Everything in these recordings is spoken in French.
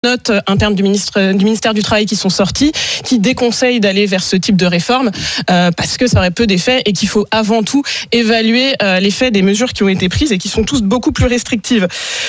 notes internes du ministère du Travail qui sont sorties, qui déconseillent d'aller vers ce type de réforme parce que ça aurait peu d'effets et qu'il faut avant tout évaluer l'effet des mesures qui ont été prises et qui sont tous beaucoup plus restrictives.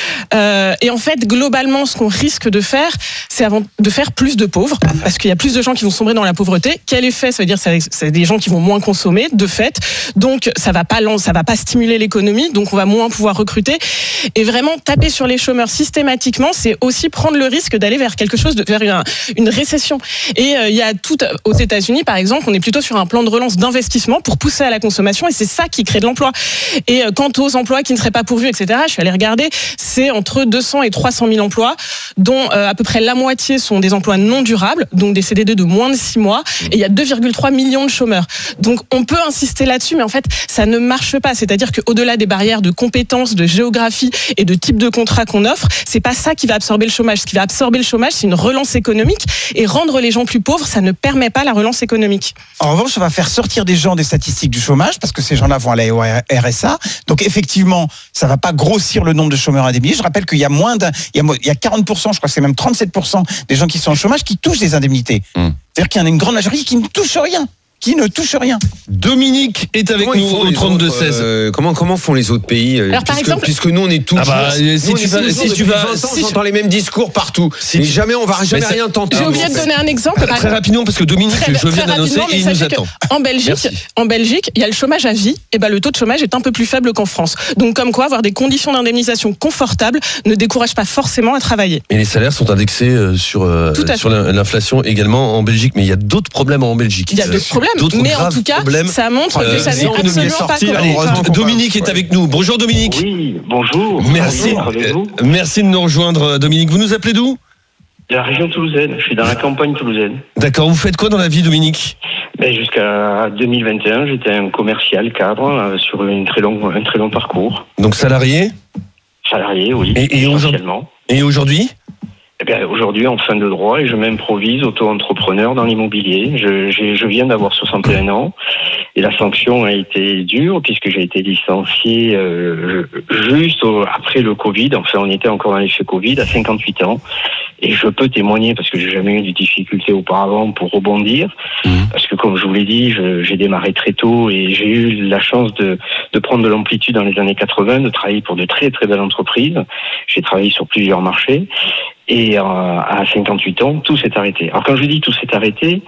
Et en fait, globalement, ce qu'on risque de faire, c'est de faire plus de pauvres, parce qu'il y a plus de gens qui vont sombrer dans la pauvreté. Quel effet? Ça veut dire que c'est des gens qui vont moins consommer, de fait. Donc, ça va pas stimuler l'économie, donc on va moins pouvoir recruter. Et vraiment, taper sur les chômeurs systématiquement, c'est aussi prendre le risque d'aller vers quelque chose, vers une récession. Et il y a aux États-Unis, par exemple, on est plutôt sur un plan de relance d'investissement pour pousser à la consommation, et c'est ça qui crée de l'emploi. Et quant aux emplois qui ne seraient pas pourvus, etc., je suis allée regarder, c'est entre 200 et 300 000 emplois, dont à peu près la moitié sont des emplois non durables, donc des CDD de moins de 6 mois, et il y a 2,3 millions de chômeurs. Donc on peut insister là-dessus, mais en fait, ça ne marche pas. C'est-à-dire qu'au-delà des barrières de compétences, de géographie et de type de contrat qu'on offre, c'est pas ça qui va absorber le chômage. Ce qui va absorber le chômage, c'est une relance économique, et rendre les gens plus pauvres, ça ne permet pas la relance économique. En revanche, ça va faire sortir des gens des statistiques du chômage, parce que ces gens-là vont aller au RSA. Donc effectivement, ça va pas grossir le nombre de chômeurs indemnisés. Je rappelle qu'il y a il y a 40%, je crois que c'est même 37% des gens qui sont au chômage qui touchent des indemnités. C'est-à-dire qu'il y en a une grande majorité qui ne touche rien. Dominique est avec nous au 32-16. Comment font les autres pays? Alors, par exemple, puisque nous on est tous. Si tu vas, j'entends les mêmes discours partout. Mais jamais on va rien tenter. J'ai oublié de donner un exemple. Très rapidement, parce que Dominique, je viens d'annoncer, et il nous attend. En Belgique, il y a le chômage à vie. Et le taux de chômage est un peu plus faible qu'en France. Donc comme quoi, avoir des conditions d'indemnisation confortables ne décourage pas forcément à travailler. Et les salaires sont indexés sur l'inflation également en Belgique. Mais il y a d'autres problèmes en Belgique. Il y a d'autres problèmes. Mais en tout cas, ça montre que ça n'est absolument pas correct. Dominique est avec nous. Bonjour Dominique. Oui, bonjour. Merci de nous rejoindre, Dominique. Vous nous appelez d'où? De la région toulousaine. Je suis dans la campagne toulousaine. D'accord. Vous faites quoi dans la vie, Dominique? Jusqu'à 2021, j'étais un commercial cadre sur un très long parcours. Donc salarié? Salarié, oui. Et aujourd'hui? Aujourd'hui, en fin de droit, et je m'improvise auto-entrepreneur dans l'immobilier. Je viens d'avoir 61 ans et la sanction a été dure puisque j'ai été licencié juste après le Covid. Enfin, on était encore dans l'effet Covid à 58 ans. Et je peux témoigner, parce que j'ai jamais eu de difficultés auparavant pour rebondir, parce que comme je vous l'ai dit, j'ai démarré très tôt et j'ai eu la chance de prendre de l'amplitude dans les années 80, de travailler pour de très très belles entreprises. J'ai travaillé sur plusieurs marchés et à 58 ans, tout s'est arrêté. Alors quand je dis tout s'est arrêté,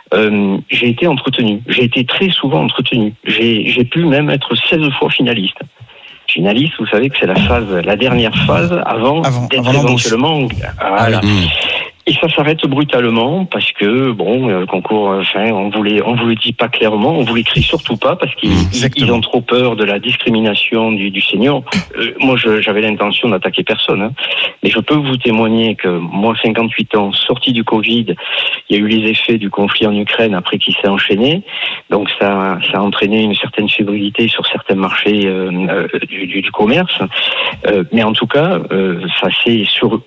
j'ai été entretenu. J'ai été très souvent entretenu. J'ai pu même être 16 fois finaliste. Finaliste, vous savez que c'est la dernière phase avant d'être éventuellement. Voilà. Et ça s'arrête brutalement parce que le concours, on vous le dit pas clairement, on vous l'écrit surtout pas parce qu'ils ont trop peur de la discrimination du senior. Moi, j'avais l'intention d'attaquer personne, mais je peux vous témoigner que moi, 58 ans, sorti du Covid, il y a eu les effets du conflit en Ukraine après qui s'est enchaîné, donc ça a entraîné une certaine fébrilité sur certains marchés du commerce, mais en tout cas, ça c'est sur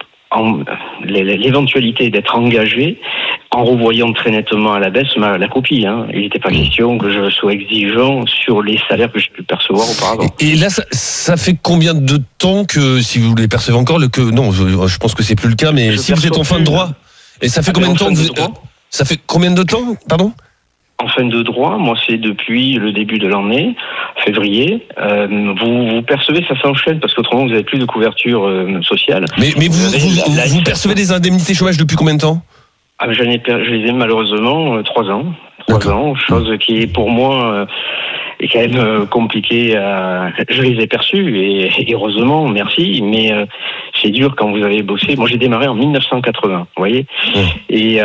l'éventualité d'être engagé en revoyant très nettement à la baisse la copie. Il n'était pas question que je sois exigeant sur les salaires que j'ai pu percevoir auparavant. Et là, ça fait combien de temps que, si vous les percevez encore, non, je pense que c'est plus le cas, mais si vous êtes en fin de droit, et ça fait combien de temps ça fait combien de temps, pardon? En fin de droit, moi c'est depuis le début de l'année, février. Vous percevez, ça s'enchaîne parce qu'autrement vous n'avez plus de couverture sociale. Mais vous percevez des indemnités chômage depuis combien de temps? Je les ai malheureusement 3 ans. 3 ans, chose qui est pour moi est quand même compliquée. Je les ai perçus et heureusement, merci. Mais c'est dur quand vous avez bossé. Moi, j'ai démarré en 1980, vous voyez. Et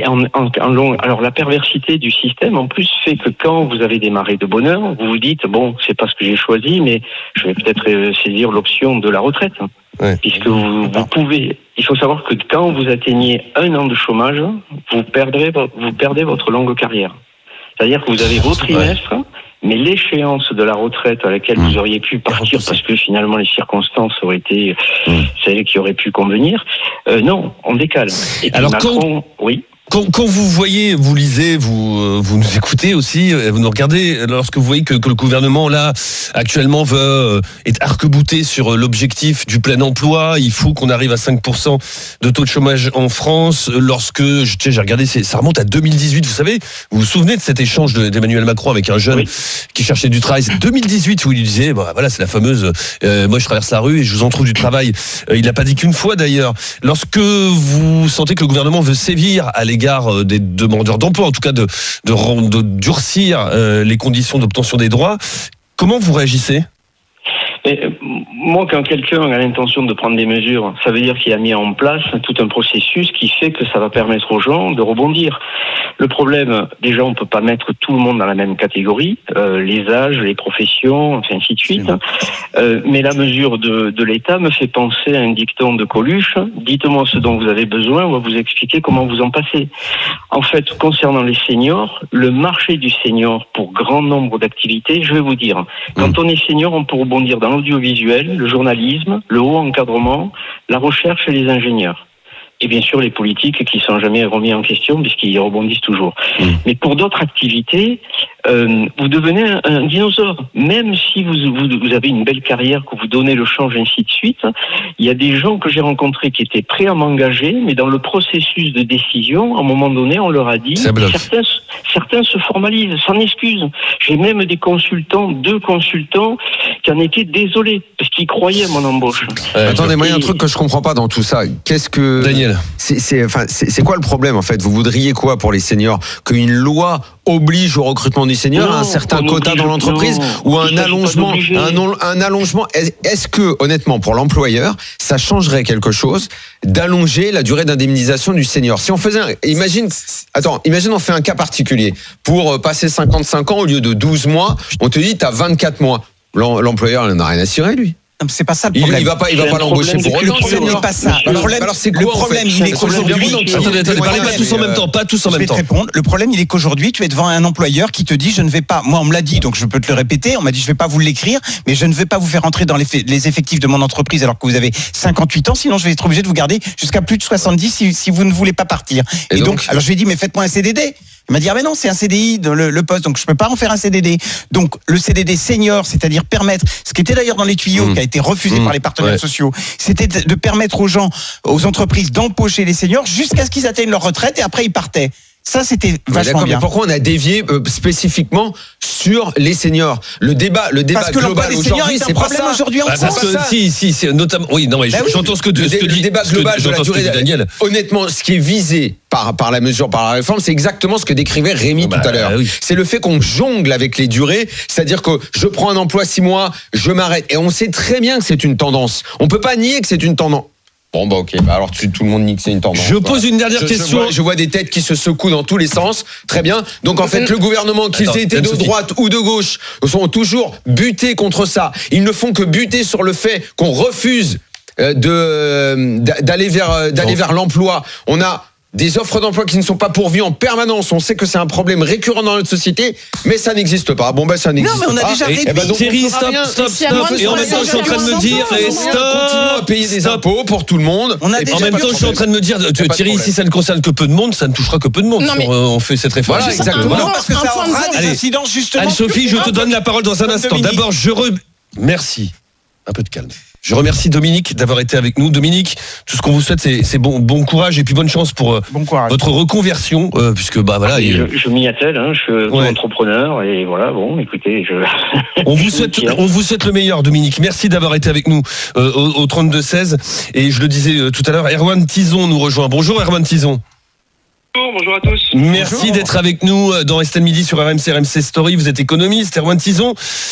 en long. Alors la perversité du système, en plus, fait que quand vous avez démarré de bonne heure, vous vous dites c'est pas ce que j'ai choisi, mais je vais peut-être saisir l'option de la retraite. Puisque vous pouvez. Il faut savoir que quand vous atteignez 1 an de chômage, vous perdez votre longue carrière. C'est-à-dire que vous avez vos trimestres, mais l'échéance de la retraite à laquelle vous auriez pu partir parce que finalement les circonstances auraient été celles qui auraient pu convenir, non, on décale. Et puis alors Macron, Quand vous voyez, vous lisez, vous nous écoutez aussi, vous nous regardez, lorsque vous voyez que le gouvernement là actuellement est arc-bouté sur l'objectif du plein emploi, il faut qu'on arrive à 5% de taux de chômage en France. Lorsque j'ai regardé, ça remonte à 2018. Vous vous souvenez de cet échange d'Emmanuel Macron avec un jeune qui cherchait du travail. C'est 2018 où il lui disait, voilà, c'est la fameuse. Moi, je traverse la rue et je vous en trouve du travail. Il n'a pas dit qu'une fois d'ailleurs. Lorsque vous sentez que le gouvernement veut sévir à l'égard des demandeurs d'emploi, en tout cas de durcir les conditions d'obtention des droits, comment vous réagissez ? Moi, quand quelqu'un a l'intention de prendre des mesures, ça veut dire qu'il a mis en place tout un processus qui fait que ça va permettre aux gens de rebondir. Le problème, déjà, on peut pas mettre tout le monde dans la même catégorie, les âges, les professions, ainsi de suite. Mais la mesure de l'État me fait penser à un dicton de Coluche. Dites-moi ce dont vous avez besoin, on va vous expliquer comment vous en passez. En fait, concernant les seniors, le marché du senior pour grand nombre d'activités, je vais vous dire, quand on est senior, on peut rebondir dans l'audiovisuel, le journalisme, le haut encadrement, la recherche et les ingénieurs. Et bien sûr les politiques qui ne sont jamais remis en question puisqu'ils rebondissent toujours. Mais pour d'autres activités, vous devenez un dinosaure. Même si vous avez une belle carrière, que vous donnez le change, ainsi de suite, il y a des gens que j'ai rencontrés qui étaient prêts à m'engager, mais dans le processus de décision, à un moment donné, on leur a dit, certains se formalisent, s'en excusent. J'ai même deux consultants qui en étaient désolés, parce qu'ils croyaient à mon embauche. Attendez, moi il y a un truc que je comprends pas dans tout ça. Qu'est-ce que... Daniel. C'est quoi le problème en fait ? Vous voudriez quoi pour les seniors ? Qu'une loi oblige au recrutement des seniors à un certain quota dans l'entreprise ou un allongement, un allongement. Est-ce que, honnêtement, pour l'employeur, ça changerait quelque chose d'allonger la durée d'indemnisation du senior ? Si on faisait, imagine on fait un cas particulier. Pour passer 55 ans au lieu de 12 mois, on te dit t'as 24 mois. L'employeur, il n'en a rien à cirer, lui. Non, c'est pas ça le problème. Il va pas l'embaucher pour autant. Le problème n'est pas ça. Le problème, il est qu'aujourd'hui. Attendez, parlez pas tous en même temps, Je vais te répondre. Le problème, il est qu'aujourd'hui, tu es devant un employeur qui te dit, je ne vais pas, moi, on me l'a dit, donc je peux te le répéter, on m'a dit, je vais pas vous l'écrire, mais je ne vais pas vous faire entrer dans les effectifs de mon entreprise alors que vous avez 58 ans, sinon je vais être obligé de vous garder jusqu'à plus de 70 si vous ne voulez pas partir. Et donc, alors je lui ai dit, mais faites-moi un CDD. Il m'a dit, ah mais non, c'est un CDI, le poste, donc je peux pas en faire un CDD. Donc, le CDD senior, c'est-à-dire permettre, ce qui était d'ailleurs dans les tuyaux, qui a été refusé par les partenaires sociaux, c'était de permettre aux gens, aux entreprises d'embaucher les seniors jusqu'à ce qu'ils atteignent leur retraite et après ils partaient. Ça, c'était vachement bien. Mais pourquoi on a dévié spécifiquement sur les seniors ? Le débat global aujourd'hui, c'est pas ça. Aujourd'hui, parce que si, c'est notamment. Oui, non, mais j'entends ce que dit. Le débat global de la durée de Daniel. Honnêtement, ce qui est visé par la mesure, par la réforme, c'est exactement ce que décrivait Rémi tout à l'heure. Oui. C'est le fait qu'on jongle avec les durées, c'est-à-dire que je prends un emploi 6 mois, je m'arrête. Et on sait très bien que c'est une tendance. On peut pas nier que c'est une tendance. Bon ok, alors tout le monde nie que c'est une tendance. Je pose une dernière question. Je vois des têtes qui se secouent dans tous les sens. Très bien. Donc en fait, le gouvernement, qu'ils aient été de droite ou de gauche, sont toujours butés contre ça. Ils ne font que buter sur le fait qu'on refuse d'aller vers l'emploi. On a des offres d'emploi qui ne sont pas pourvues en permanence. On sait que c'est un problème récurrent dans notre société, mais ça n'existe pas. Ça n'existe pas. Non, mais on a déjà réduit. Thierry, stop. Et en même temps, je suis en train de me dire, continuons à payer des impôts pour tout le monde. En même temps, je suis en train de me dire, Thierry, si ça ne concerne que peu de monde, ça ne touchera que peu de monde. On fait cette réforme. Voilà, exactement. Non, parce que ça aura des incidences justement. Anne-Sophie, je te donne la parole dans un instant. D'abord, merci. Un peu de calme. Je remercie Dominique d'avoir été avec nous. Dominique, tout ce qu'on vous souhaite, c'est bon courage et puis bonne chance pour votre reconversion, puisque voilà. Je m'y attelle, je suis entrepreneur et voilà. Bon, écoutez, on vous souhaite le meilleur, Dominique. Merci d'avoir été avec nous au 32-16. Et je le disais tout à l'heure, Erwan Tison nous rejoint. Bonjour Erwan Tison. Bonjour à tous. Merci d'être avec nous dans Estelle Midi sur RMC Story. Vous êtes économiste, Erwan Tison.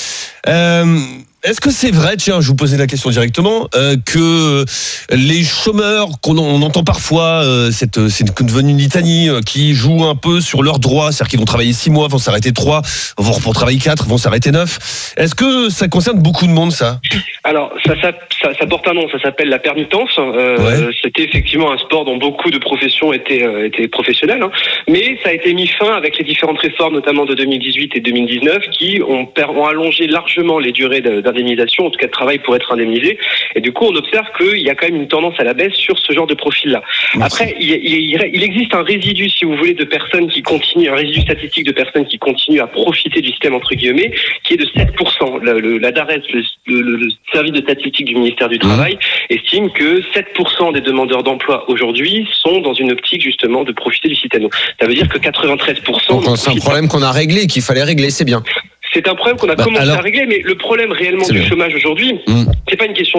Est-ce que c'est vrai, tiens, je vous posais la question directement, que les chômeurs qu'on entend parfois, c'est devenu une litanie, qui jouent un peu sur leurs droits, c'est-à-dire qu'ils vont travailler 6 mois, vont s'arrêter 3, vont travailler 4, vont s'arrêter 9. Est-ce que ça concerne beaucoup de monde, ça ? Alors, ça porte un nom, ça s'appelle la permittence. C'était effectivement un sport dont beaucoup de professions étaient professionnelles, mais ça a été mis fin avec les différentes réformes, notamment de 2018 et 2019, qui ont allongé largement les durées d'indemnisation d'indemnisation, en tout cas de travail pour être indemnisé. Et du coup, on observe qu'il y a quand même une tendance à la baisse sur ce genre de profil-là. Après, il existe un résidu, si vous voulez, de personnes qui continuent, un résidu statistique de personnes qui continuent à profiter du système entre guillemets, qui est de 7%. La DARES, le service de statistique du ministère du Travail, estime que 7% des demandeurs d'emploi aujourd'hui sont dans une optique justement de profiter du système. Ça veut dire que 93%. Donc c'est un problème qu'on a réglé, qu'il fallait régler, c'est bien. C'est un problème qu'on a commencé à régler, mais le problème réellement du chômage aujourd'hui, c'est pas une question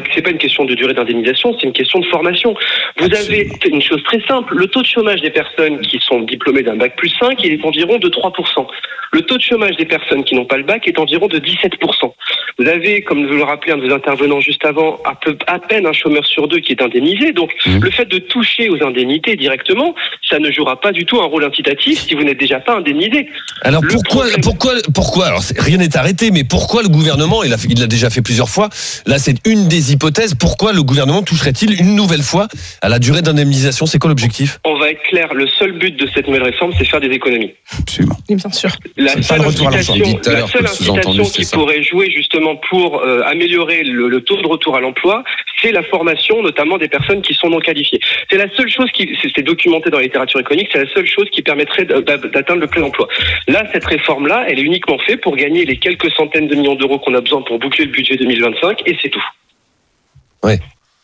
de durée d'indemnisation, c'est une question de formation. Vous avez une chose très simple, le taux de chômage des personnes qui sont diplômées d'un bac plus 5, il est environ de 3%. Le taux de chômage des personnes qui n'ont pas le bac est environ de 17%. Vous avez, comme je le rappelais un de vos intervenants juste avant, à peine un chômeur sur deux qui est indemnisé. Donc, le fait de toucher aux indemnités directement, ça ne jouera pas du tout un rôle incitatif si vous n'êtes déjà pas indemnisé. Alors pourquoi alors rien n'est arrêté, mais pourquoi le gouvernement, il l'a déjà fait plusieurs fois, là c'est une des hypothèses, pourquoi le gouvernement toucherait-il une nouvelle fois à la durée d'indemnisation? C'est quoi l'objectif? On va être clair, le seul but de cette nouvelle réforme, c'est faire des économies. Absolument. Oui, bien sûr. La seule incitation qui pourrait jouer justement pour améliorer le taux de retour à l'emploi, c'est la formation, notamment des personnes qui sont non qualifiées. C'est la seule chose c'est documenté dans la littérature économique, c'est la seule chose qui permettrait d'atteindre le plein emploi. Là, cette réforme-là, elle est uniquement faite pour gagner les quelques centaines de millions d'euros qu'on a besoin pour boucler le budget 2025, et c'est tout. Ouais.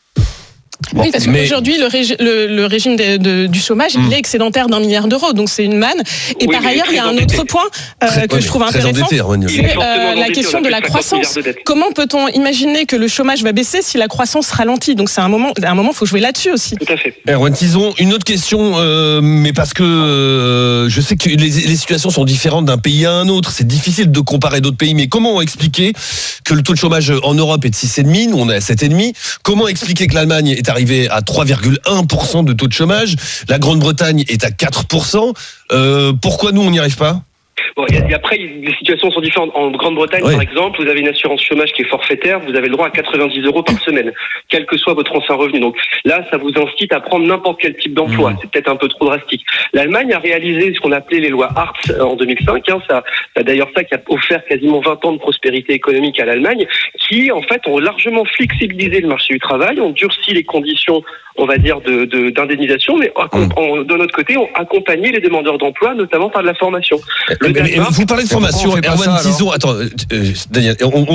Bon, oui, parce qu'aujourd'hui, le régime du chômage, il est excédentaire d'1 milliard d'euros, donc c'est une manne. Et par ailleurs, il y a un autre point que je trouve intéressant, c'est la question de la croissance. Comment peut-on imaginer que le chômage va baisser si la croissance ralentit? Donc c'est à un moment, il faut jouer là-dessus aussi. Tout à fait. Erwan Tison, une autre question, mais parce que je sais que les situations sont différentes d'un pays à un autre, c'est difficile de comparer d'autres pays, mais comment expliquer que le taux de chômage en Europe est de 6,5, nous on est à 7,5? Comment expliquer que l'Allemagne est arrivé à 3,1% de taux de chômage, la Grande-Bretagne est à 4%. Pourquoi nous on n'y arrive pas? Bon, après, les situations sont différentes. En Grande-Bretagne, par exemple, vous avez une assurance chômage qui est forfaitaire, vous avez le droit à 90 € par semaine, quel que soit votre ancien revenu. Donc là, ça vous incite à prendre n'importe quel type d'emploi. C'est peut-être un peu trop drastique. L'Allemagne a réalisé ce qu'on appelait les lois Hartz en 2005. C'est d'ailleurs ça qui a offert quasiment 20 ans de prospérité économique à l'Allemagne, qui, en fait, ont largement flexibilisé le marché du travail, ont durci les conditions, on va dire, d'indemnisation, mais de notre côté, ont accompagné les demandeurs d'emploi, notamment par de la formation. Vous parlez de formation, Erwan Tison. Attends, Daniel,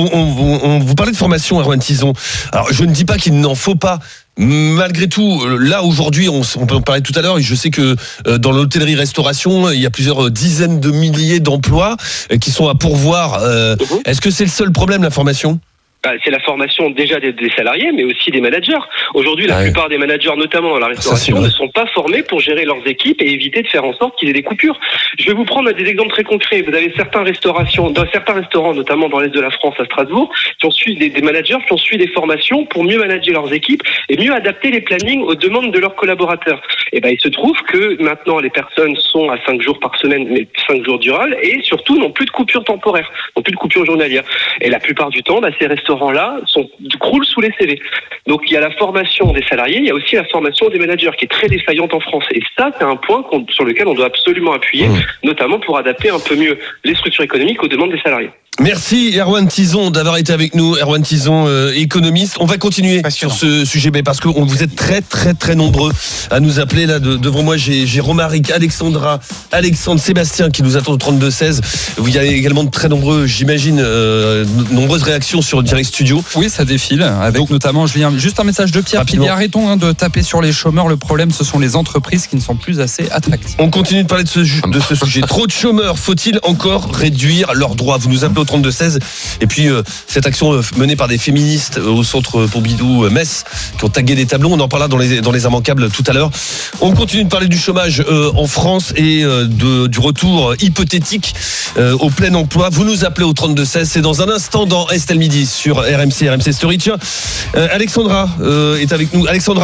on vous parlez de formation, Erwan Tison. Alors, je ne dis pas qu'il n'en faut pas. Malgré tout, là aujourd'hui, on peut en parler tout à l'heure, et je sais que dans l'hôtellerie-restauration, il y a plusieurs dizaines de milliers d'emplois qui sont à pourvoir. Est-ce que c'est le seul problème, la formation ? C'est la formation déjà des salariés, mais aussi des managers. Aujourd'hui, la plupart des managers, notamment dans la restauration, ne sont pas formés pour gérer leurs équipes et éviter de faire en sorte qu'il y ait des coupures. Je vais vous prendre des exemples très concrets. Vous avez certains restaurants, notamment dans l'Est de la France, à Strasbourg, qui ont suivi des managers qui ont suivi des formations pour mieux manager leurs équipes et mieux adapter les plannings aux demandes de leurs collaborateurs. Et il se trouve que maintenant, les personnes sont à 5 jours par semaine, mais 5 jours durable, et surtout n'ont plus de coupure temporaire, n'ont plus de coupure journalière. Et la plupart du temps, ces restaurants-là croulent sous les CV. Donc il y a la formation des salariés, il y a aussi la formation des managers qui est très défaillante en France. Et ça, c'est un point sur lequel on doit absolument appuyer, notamment pour adapter un peu mieux les structures économiques aux demandes des salariés. Merci Erwan Tison d'avoir été avec nous. Erwan Tison, économiste. On va continuer sur ce sujet, parce que vous êtes très très très nombreux à nous appeler. Là devant moi, j'ai Romaric, Alexandra, Alexandre, Sébastien qui nous attendent au 32-16. Il y a également de très nombreux, j'imagine, nombreuses réactions sur le direct studio. Oui, ça défile. Avec notamment, je viens juste un message de Pierre qui dit arrêtons de taper sur les chômeurs. Le problème, ce sont les entreprises qui ne sont plus assez attractives. On continue de parler de ce sujet. Trop de chômeurs. Faut-il encore réduire leurs droits? Vous nous appelez au 32-16. Et puis cette action menée par des féministes au centre Pompidou Metz qui ont tagué des tableaux, on en parlera dans les immanquables tout à l'heure. On continue de parler du chômage en France et du retour hypothétique au plein emploi. Vous nous appelez au 32-16. C'est dans un instant dans Estelle Midi sur RMC Story. Tiens, Alexandra est avec nous. Alexandra ?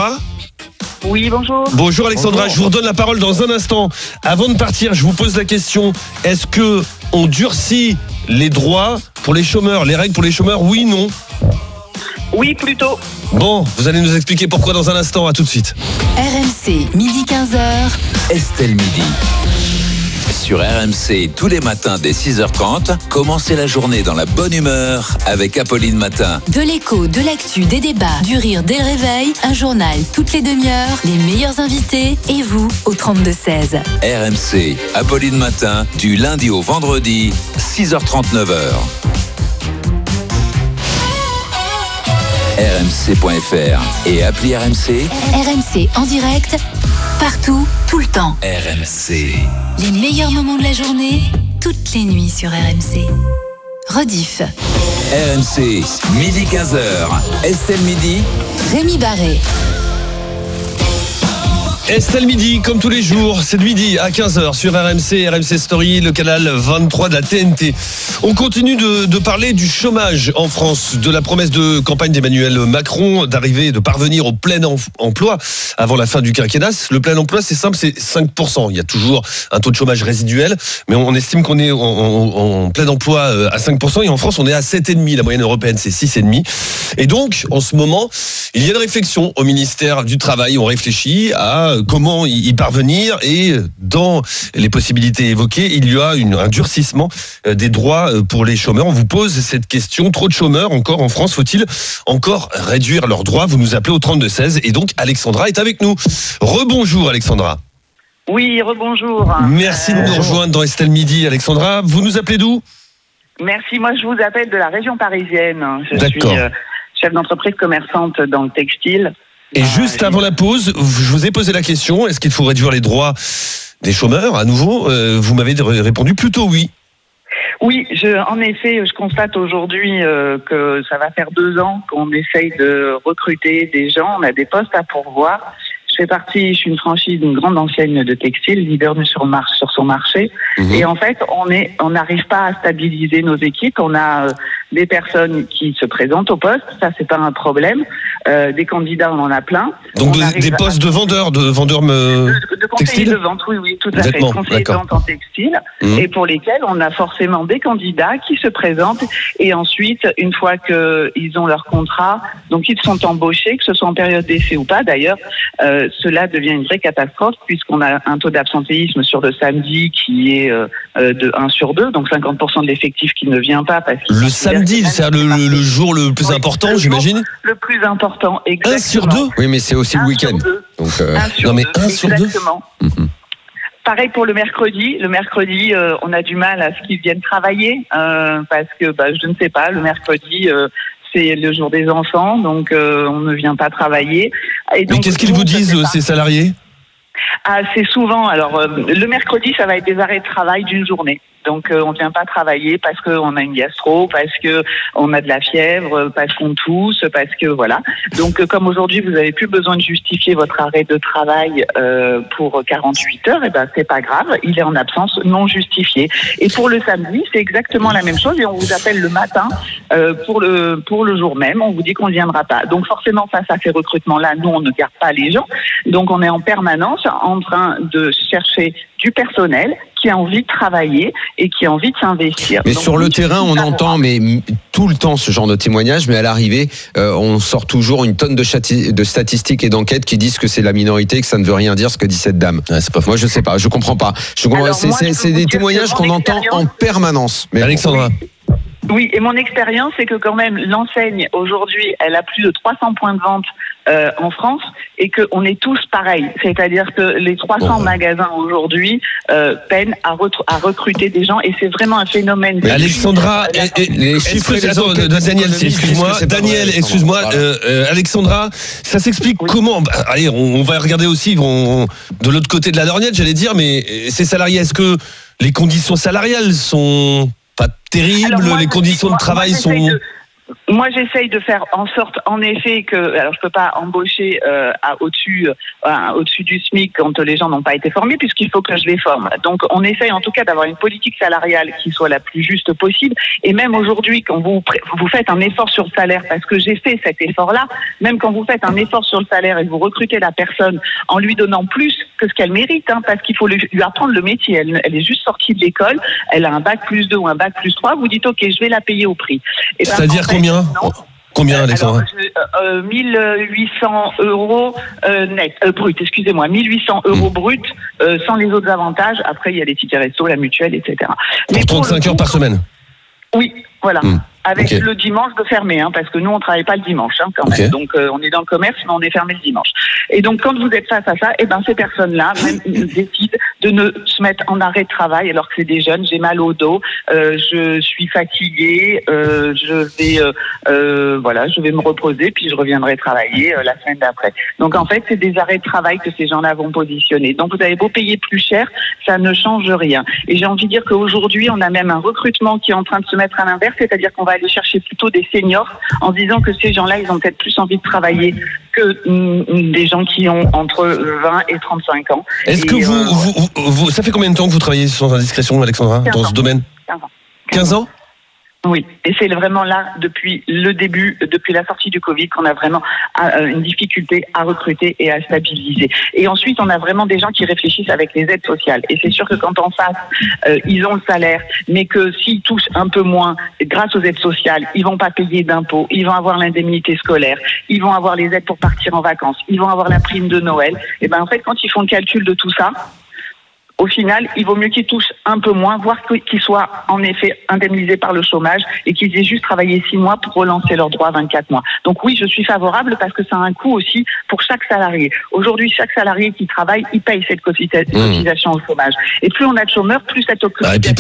Oui, bonjour. Bonjour Alexandra, je vous redonne la parole dans un instant. Avant de partir, je vous pose la question, est-ce que on durcit les droits pour les chômeurs, les règles pour les chômeurs, oui, non? Oui, plutôt. Bon, vous allez nous expliquer pourquoi dans un instant. À tout de suite. RMC, midi 15h. Estelle Midi. Sur RMC, tous les matins dès 6h30, commencez la journée dans la bonne humeur avec Apolline Matin. De l'écho, de l'actu, des débats, du rire dès le réveil, un journal toutes les demi-heures, les meilleurs invités et vous au 32-16. RMC, Apolline Matin, du lundi au vendredi, 6h30, 9h. RMC.fr et appli RMC. RMC en direct, partout, tout le temps. RMC. Les meilleurs moments de la journée, toutes les nuits sur RMC. Rediff. RMC, midi 15h. Estelle Midi. Rémi Barré. Estelle Midi, comme tous les jours, c'est de midi à 15h sur RMC, RMC Story, le canal 23 de la TNT. On continue de parler du chômage en France, de la promesse de campagne d'Emmanuel Macron d'arriver, de parvenir au plein emploi avant la fin du quinquennat. Le plein emploi, c'est simple, c'est 5%. Il y a toujours un taux de chômage résiduel, mais on estime qu'on est en plein emploi à 5%, et en France, on est à 7,5%. La moyenne européenne, c'est 6,5%. Et donc, en ce moment, il y a une réflexion au ministère du Travail. On réfléchit à comment y parvenir, et dans les possibilités évoquées, il y a un durcissement des droits pour les chômeurs. On vous pose cette question: trop de chômeurs encore en France, faut-il encore réduire leurs droits? Vous nous appelez au 32-16, et donc Alexandra est avec nous. Rebonjour Alexandra. Oui, rebonjour. Merci de nous rejoindre dans Estelle Midi. Alexandra, vous nous appelez d'où? Merci, moi je vous appelle de la région parisienne. Je D'accord. suis chef d'entreprise commerçante dans le textile. Et juste avant la pause, je vous ai posé la question: est-ce qu'il faut réduire les droits des chômeurs à nouveau? Vous m'avez répondu plutôt oui. Oui, en effet, je constate aujourd'hui que ça va faire 2 ans qu'on essaye de recruter des gens. On a des postes à pourvoir. Je suis une franchise d'une grande enseigne de textile, leader sur son marché. Mmh. Et en fait, on n'arrive pas à stabiliser nos équipes. On a des personnes qui se présentent au poste, ça c'est pas un problème. Des candidats, on en a plein. Donc des postes de vendeurs de conseillers textile de vente, oui, tout à fait. Conseillers de vente en textile, et pour lesquels on a forcément des candidats qui se présentent, et ensuite, une fois qu'ils ont leur contrat, donc ils sont embauchés, que ce soit en période d'essai ou pas d'ailleurs, cela devient une vraie catastrophe, puisqu'on a un taux d'absentéisme sur le samedi qui est de 1 sur 2, donc 50% de l'effectif qui ne vient pas. Parce le samedi, c'est le jour le plus important, j'imagine. Le plus important, exactement. 1 sur 2. Oui, mais c'est aussi le week-end. Donc, 1 sur 2. Exactement. Pareil pour le mercredi. Le mercredi, on a du mal à ce qu'ils viennent travailler, parce que, je ne sais pas, le mercredi, c'est le jour des enfants, donc on ne vient pas travailler. Et donc, mais qu'est-ce qu'ils vous disent, ces salariés? C'est souvent, alors le mercredi, ça va être des arrêts de travail d'une journée. Donc on vient pas travailler parce qu'on a une gastro, parce que on a de la fièvre, parce qu'on tousse, parce que voilà. Donc comme aujourd'hui vous avez plus besoin de justifier votre arrêt de travail pour 48 heures, et c'est pas grave, il est en absence non justifiée. Et pour le samedi, c'est exactement la même chose, et on vous appelle le matin pour le jour même, on vous dit qu'on ne viendra pas. Donc forcément face à ces recrutements-là, nous on ne garde pas les gens. Donc on est en permanence en train de chercher du personnel qui a envie de travailler et qui a envie de s'investir. Mais donc, sur le terrain, on entend tout le temps ce genre de témoignages, mais à l'arrivée, on sort toujours une tonne de statistiques et d'enquêtes qui disent que c'est la minorité, que ça ne veut rien dire ce que dit cette dame. Ouais, c'est pas moi, je sais pas, je comprends pas. C'est des témoignages qu'on entend en permanence. Mais Alexandra. Oui, et mon expérience, c'est que quand même, l'enseigne, aujourd'hui, elle a plus de 300 points de vente en France, et qu'on est tous pareils. C'est-à-dire que les 300 magasins aujourd'hui peinent à recruter des gens, et c'est vraiment un phénomène. Mais Alexandra, Daniel, excuse-moi, Alexandra, ça s'explique comment? Allez, on va regarder aussi de l'autre côté de la lorgnette, j'allais dire, mais ces salariés, est-ce que les conditions salariales sont pas terribles? Alors les conditions de travail sont... Moi, j'essaye de faire en sorte, en effet, alors je peux pas embaucher au-dessus du SMIC quand les gens n'ont pas été formés, puisqu'il faut que je les forme. Donc, on essaye en tout cas d'avoir une politique salariale qui soit la plus juste possible. Et même aujourd'hui, quand vous faites un effort sur le salaire, parce que j'ai fait cet effort-là, même quand vous faites un effort sur le salaire et que vous recrutez la personne en lui donnant plus que ce qu'elle mérite, parce qu'il faut lui apprendre le métier. Elle est juste sortie de l'école, elle a un bac+2 ou un bac+3, vous dites ok, je vais la payer au prix. C'est-à-dire combien Combien, Alexandra? 1800 euros net, brut, excusez-moi, 1800 euros brut, sans les autres avantages. Après, il y a les tickets resto, la mutuelle, etc. Pour 35 heures par semaine? Oui, voilà. Avec le dimanche de fermer, parce que nous, on travaille pas le dimanche, quand même. Donc, on est dans le commerce, mais on est fermé le dimanche. Et donc, quand vous êtes face à ça, ces personnes-là même décident de ne se mettre en arrêt de travail, alors que c'est des jeunes. J'ai mal au dos, je suis fatiguée, je vais me reposer, puis je reviendrai travailler la semaine d'après. Donc, en fait, c'est des arrêts de travail que ces gens-là vont positionner. Donc, vous avez beau payer plus cher, ça ne change rien. Et j'ai envie de dire qu'aujourd'hui, on a même un recrutement qui est en train de se mettre à l'inverse, c'est-à-dire qu'on va aller chercher plutôt des seniors en disant que ces gens-là, ils ont peut-être plus envie de travailler que des gens qui ont entre 20 et 35 ans. Est-ce que vous, ça fait combien de temps que vous travaillez sans indiscrétion, Alexandra, dans ce domaine? 15 ans? Oui, et c'est vraiment là, depuis le début, depuis la sortie du Covid, qu'on a vraiment une difficulté à recruter et à stabiliser. Et ensuite, on a vraiment des gens qui réfléchissent avec les aides sociales. Et c'est sûr que quand en face, ils ont le salaire, mais que s'ils touchent un peu moins grâce aux aides sociales, ils vont pas payer d'impôts, ils vont avoir l'indemnité scolaire, ils vont avoir les aides pour partir en vacances, ils vont avoir la prime de Noël. Et en fait, quand ils font le calcul de tout ça, au final, il vaut mieux qu'ils touchent un peu moins, voire qu'ils soient en effet indemnisés par le chômage et qu'ils aient juste travaillé 6 mois pour relancer leurs droits à 24 mois. Donc oui, je suis favorable parce que ça a un coût aussi pour chaque salarié. Aujourd'hui, chaque salarié qui travaille, il paye cette cotisation au chômage. Et plus on a de chômeurs, plus cette cotisation et puis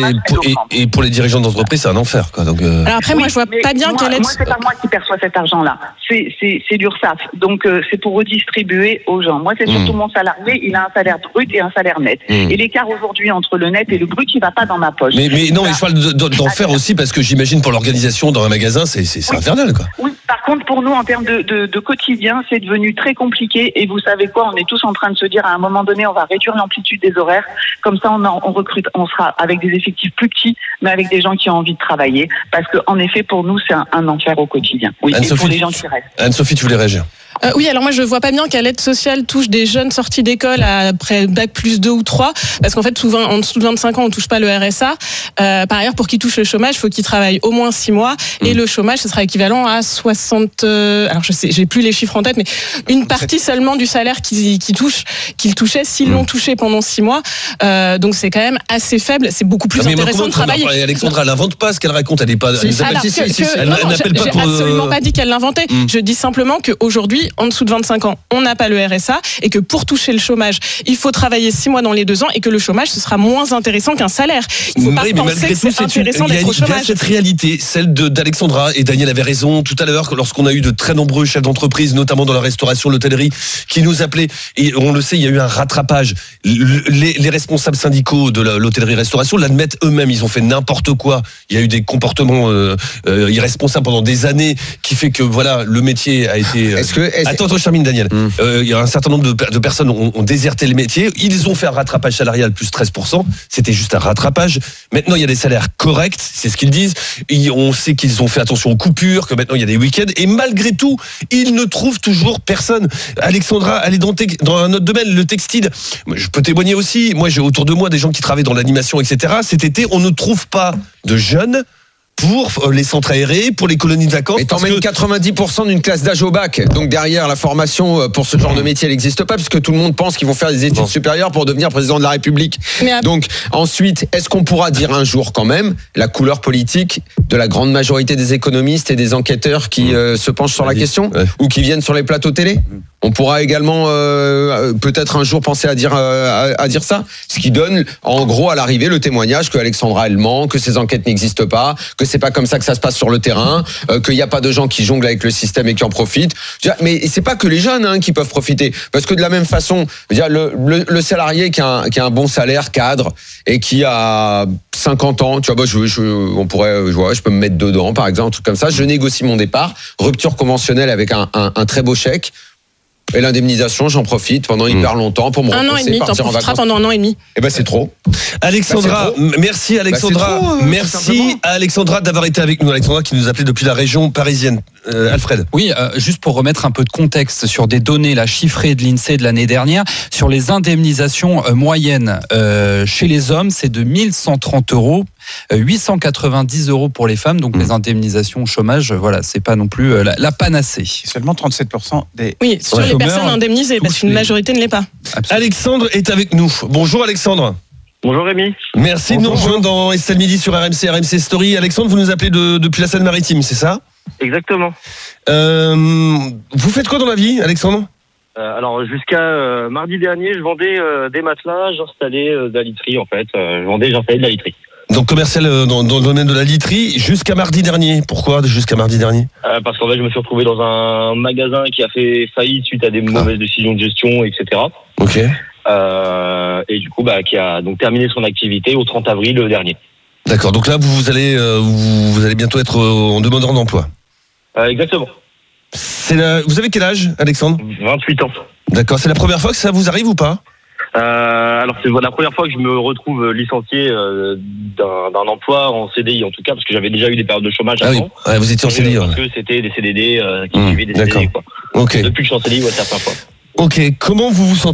pour les dirigeants d'entreprise, c'est un enfer, quoi. Donc Alors après, moi, je vois pas bien quelle aide. Moi, c'est pas moi qui perçois cet argent-là. C'est l'URSSAF. Donc c'est pour redistribuer aux gens. Moi, c'est surtout mon salarié. Il a un salaire brut et un salaire net. Et l'écart aujourd'hui entre le net et le brut, il va pas dans ma poche. Mais non, mais je parle d'en faire aussi parce que j'imagine pour l'organisation dans un magasin, c'est infernal, quoi. Oui, par contre, pour nous, en termes de quotidien, c'est devenu très compliqué. Et vous savez quoi, on est tous en train de se dire à un moment donné, on va réduire l'amplitude des horaires. Comme ça, on recrute, on sera avec des effectifs plus petits, mais avec des gens qui ont envie de travailler. Parce que, en effet, pour nous, c'est un enfer au quotidien. Oui, et pour les gens qui restent. Anne-Sophie, tu voulais réagir? Oui, alors moi je vois pas bien qu'à l'aide sociale touche des jeunes sortis d'école après bac plus 2 ou 3, parce qu'en fait souvent en dessous de 25 ans on touche pas le RSA. Par ailleurs, pour qu'ils touchent le chômage, il faut qu'ils travaillent au moins 6 mois et le chômage ce sera équivalent à 60. Alors je sais, j'ai plus les chiffres en tête, mais une partie seulement du salaire qu'ils touchaient s'ils l'ont touché pendant 6 mois. Donc c'est quand même assez faible. C'est beaucoup plus intéressant de travailler. Alexandra, elle invente pas ce qu'elle raconte. Elle est pas. Elle n'appelle pas pour. J'ai absolument pas dit qu'elle l'inventait. Je dis simplement qu'aujourd'hui, en dessous de 25 ans, on n'a pas le RSA et que pour toucher le chômage, il faut travailler 6 mois dans les 2 ans et que le chômage, ce sera moins intéressant qu'un salaire. Il faut pas penser que c'est intéressant d'être au chômage. Il y a cette réalité, celle d'Alexandra, et Daniel avait raison tout à l'heure, lorsqu'on a eu de très nombreux chefs d'entreprise, notamment dans la restauration, l'hôtellerie, qui nous appelaient, et on le sait, il y a eu un rattrapage. Les responsables syndicaux de l'hôtellerie-restauration l'admettent eux-mêmes, ils ont fait n'importe quoi. Il y a eu des comportements irresponsables pendant des années qui fait que voilà, le métier a été... Attends, je termine, Daniel. Il y a un certain nombre de personnes ont déserté le métier. Ils ont fait un rattrapage salarial plus 13%. C'était juste un rattrapage. Maintenant, il y a des salaires corrects. C'est ce qu'ils disent. On sait qu'ils ont fait attention aux coupures, que maintenant il y a des week-ends. Et malgré tout, ils ne trouvent toujours personne. Alexandra, elle est dans un autre domaine, le textile. Je peux témoigner aussi. Moi, j'ai autour de moi des gens qui travaillent dans l'animation, etc. Cet été, on ne trouve pas de jeunes pour les centres aérés, pour les colonies de vacances. Et t'emmènes 90% d'une classe d'âge au bac. Donc derrière, la formation pour ce genre de métier, elle n'existe pas, parce que tout le monde pense qu'ils vont faire des études supérieures pour devenir président de la République. Donc ensuite, est-ce qu'on pourra dire un jour quand même la couleur politique de la grande majorité des économistes et des enquêteurs qui se penchent sur la question ou qui viennent sur les plateaux télé? On pourra également peut-être un jour penser à dire ça, ce qui donne en gros à l'arrivée le témoignage que Alexandra elle ment, que ces enquêtes n'existent pas, que c'est pas comme ça que ça se passe sur le terrain, qu'il n'y a pas de gens qui jonglent avec le système et qui en profitent. Mais c'est pas que les jeunes qui peuvent profiter, parce que de la même façon, le salarié qui a un bon salaire cadre et qui a 50 ans, tu vois, je peux me mettre dedans par exemple, un truc comme ça, je négocie mon départ, rupture conventionnelle avec un très beau chèque. Et l'indemnisation, j'en profite pendant hyper longtemps pour me reposer, 1 an et demi, partir en vacances. pendant 1 an et demi. Eh ben c'est trop. Alexandra, merci Alexandra, merci à Alexandra d'avoir été avec nous. Alexandra qui nous appelait depuis la région parisienne. Alfred. Oui, juste pour remettre un peu de contexte sur des données chiffrées de l'INSEE de l'année dernière, sur les indemnisations moyennes chez les hommes, c'est de 1130 € 890 € pour les femmes. Donc les indemnisations au chômage, voilà, c'est pas non plus la panacée. Seulement 37% des sur les personnes indemnisées, parce qu'une majorité ne l'est pas. Absolument. Alexandre est avec nous. Bonjour Alexandre. Bonjour Rémi. Merci de nous rejoindre dans Estelle Midi sur RMC Story. Alexandre, vous nous appelez depuis la Seine-Maritime, c'est ça ? Exactement. Vous faites quoi dans la vie, Alexandre ? Alors jusqu'à mardi dernier, je vendais des matelas, j'installais de la literie en fait. J'installais de la literie. Donc commercial dans le domaine de la literie jusqu'à mardi dernier. Pourquoi jusqu'à mardi dernier ? Parce qu'en fait, je me suis retrouvé dans un magasin qui a fait faillite suite à des mauvaises décisions de gestion, etc. Ok. Et du coup, qui a donc terminé son activité au 30 avril dernier. D'accord. Donc là, vous allez bientôt être en demandeur d'emploi. Exactement. Vous avez quel âge, Alexandre ? 28 ans. D'accord. C'est la première fois que ça vous arrive ou pas ? Alors c'est la première fois que je me retrouve licencié d'un emploi en CDI en tout cas, parce que j'avais déjà eu des périodes de chômage avant. Oui. Ouais, vous étiez en CDI. Parce que c'était des CDD qui suivaient des CDD quoi. Okay. Depuis que je suis en CDI, certaines fois. Ok. Comment vous vous sentez ?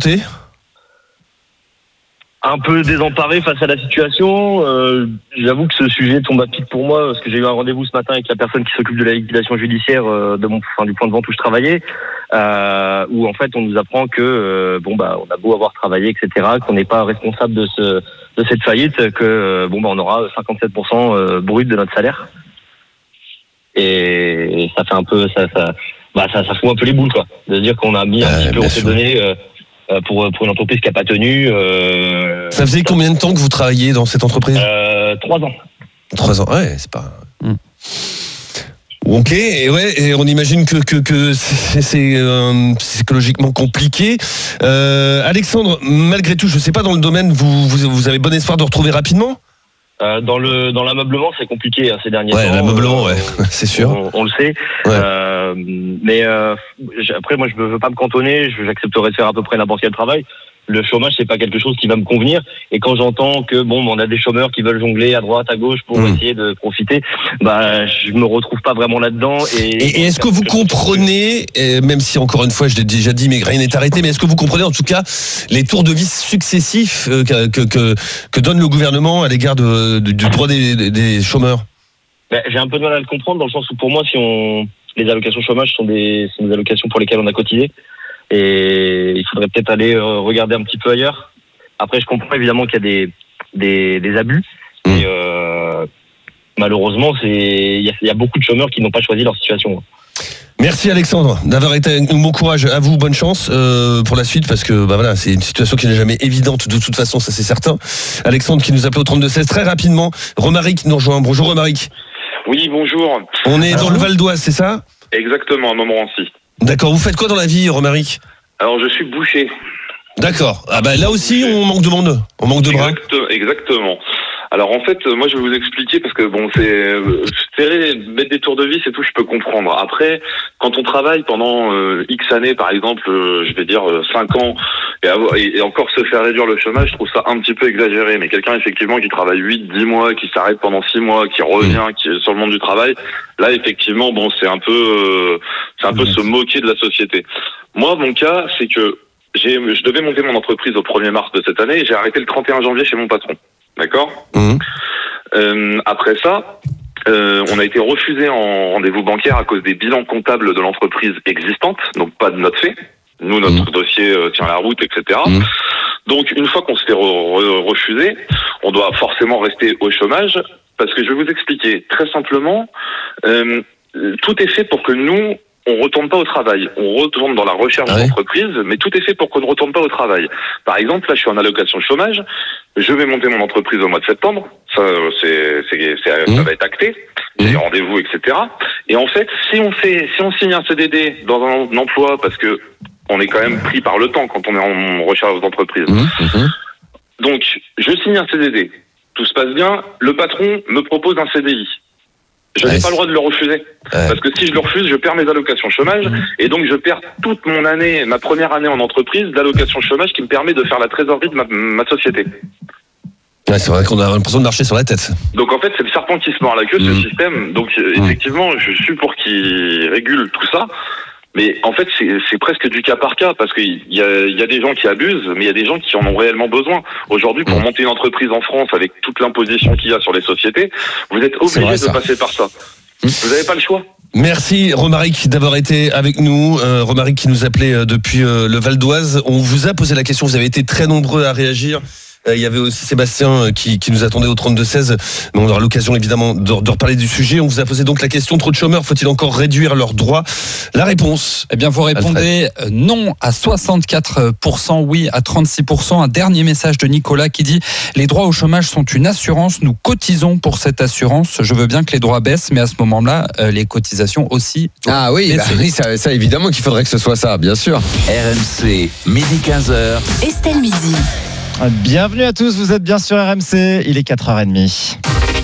Un peu désemparé face à la situation. J'avoue que ce sujet tombe à pic pour moi, parce que j'ai eu un rendez-vous ce matin avec la personne qui s'occupe de la liquidation judiciaire du point de vente où je travaillais, où en fait on nous apprend que on a beau avoir travaillé, etc., qu'on n'est pas responsable de cette faillite, que on aura 57% brut de notre salaire. Et ça fait un peu ça fout un peu les boules quoi, de se dire qu'on a mis un petit peu, on s'est donné. Pour une entreprise qui n'a pas tenu. Ça faisait combien de temps que vous travailliez dans cette entreprise ? 3 ans. 3 ans, ouais, c'est pas... Ok, et on imagine que c'est psychologiquement compliqué. Alexandre, malgré tout, je sais pas, dans le domaine, vous avez bon espoir de retrouver rapidement ? Dans l'ameublement, c'est compliqué ces derniers temps. Ouais, l'ameublement, c'est sûr. On le sait. Ouais. Mais après, moi, je veux pas me cantonner. J'accepterai de faire à peu près n'importe quel travail. Le chômage, c'est pas quelque chose qui va me convenir. Et quand j'entends que on a des chômeurs qui veulent jongler à droite, à gauche pour essayer de profiter, je me retrouve pas vraiment là-dedans. Et est-ce que vous comprenez, même si encore une fois je l'ai déjà dit, mais rien n'est arrêté, mais est-ce que vous comprenez en tout cas les tours de vis successifs que donne le gouvernement à l'égard du droit des chômeurs ? J'ai un peu de mal à le comprendre dans le sens où pour moi, les allocations chômage sont des allocations pour lesquelles on a cotisé. Et il faudrait peut-être aller regarder un petit peu ailleurs. Après, je comprends évidemment qu'il y a des abus. Et malheureusement, il y a beaucoup de chômeurs qui n'ont pas choisi leur situation. Merci Alexandre d'avoir été avec nous. Bon courage à vous, bonne chance pour la suite, parce que c'est une situation qui n'est jamais évidente de toute façon, ça c'est certain. Alexandre qui nous appelle au 32-16 très rapidement. Romaric nous rejoint. Bonjour Romaric. Oui, bonjour. On est dans le Val d'Oise, c'est ça ? Exactement, à Montmorency. D'accord, vous faites quoi dans la vie, Romaric ? Alors, je suis boucher. D'accord. Là aussi, on manque de monde. On manque de bras. Exactement. Alors, en fait, moi, je vais vous expliquer parce que, c'est mettre des tours de vis et tout, je peux comprendre. Après, quand on travaille pendant X années, par exemple, je vais dire 5 ans, et encore se faire réduire le chômage, je trouve ça un petit peu exagéré. Mais quelqu'un, effectivement, qui travaille 8-10 mois, qui s'arrête pendant 6 mois, qui revient, qui est sur le monde du travail, là, effectivement, c'est un peu se moquer de la société. Moi, mon cas, c'est que je devais monter mon entreprise au 1er mars de cette année et j'ai arrêté le 31 janvier chez mon patron. D'accord ? Après ça, on a été refusé en rendez-vous bancaire à cause des bilans comptables de l'entreprise existante, donc pas de notre fait. Nous, notre dossier tient la route, etc. Donc, une fois qu'on se fait refuser, on doit forcément rester au chômage, parce que je vais vous expliquer très simplement, tout est fait pour que nous, on retourne pas au travail. On retourne dans la recherche d'entreprise, mais tout est fait pour qu'on ne retourne pas au travail. Par exemple, là, je suis en allocation chômage. Je vais monter mon entreprise au mois de septembre. Ça, ça va être acté. J'ai rendez-vous, etc. Et en fait, si on signe un CDD dans un emploi, parce que on est quand même pris par le temps quand on est en recherche d'entreprise. Donc, je signe un CDD. Tout se passe bien. Le patron me propose un CDI. Je n'ai pas le droit de le refuser. Parce que si je le refuse, je perds mes allocations chômage. Et donc, je perds toute mon année, ma première année en entreprise, d'allocation chômage qui me permet de faire la trésorerie de ma société. Ouais, c'est vrai qu'on a l'impression de marcher sur la tête. Donc, en fait, c'est le serpent qui se mord la queue, ce système. Donc, effectivement, je suis pour qu'il régule tout ça. Mais en fait, c'est presque du cas par cas, parce qu'il y a des gens qui abusent, mais il y a des gens qui en ont réellement besoin. Aujourd'hui, pour monter une entreprise en France avec toute l'imposition qu'il y a sur les sociétés, vous êtes obligé de passer par ça. Vous n'avez pas le choix. Merci Romaric d'avoir été avec nous. Romaric qui nous appelait depuis le Val d'Oise. On vous a posé la question, vous avez été très nombreux à réagir. Il y avait aussi Sébastien qui nous attendait au 32-16. Mais on aura l'occasion évidemment de reparler du sujet. On vous a posé donc la question, trop de chômeurs, faut-il encore réduire leurs droits ? La réponse. Eh bien, vous répondez non à 64%, oui à 36%. Un dernier message de Nicolas qui dit « Les droits au chômage sont une assurance. Nous cotisons pour cette assurance. Je veux bien que les droits baissent, mais à ce moment-là, les cotisations aussi. » Ah oui, ça évidemment qu'il faudrait que ce soit ça, bien sûr. RMC, midi 15h. Estelle Midi. Bienvenue à tous, vous êtes bien sur RMC, il est 4h30.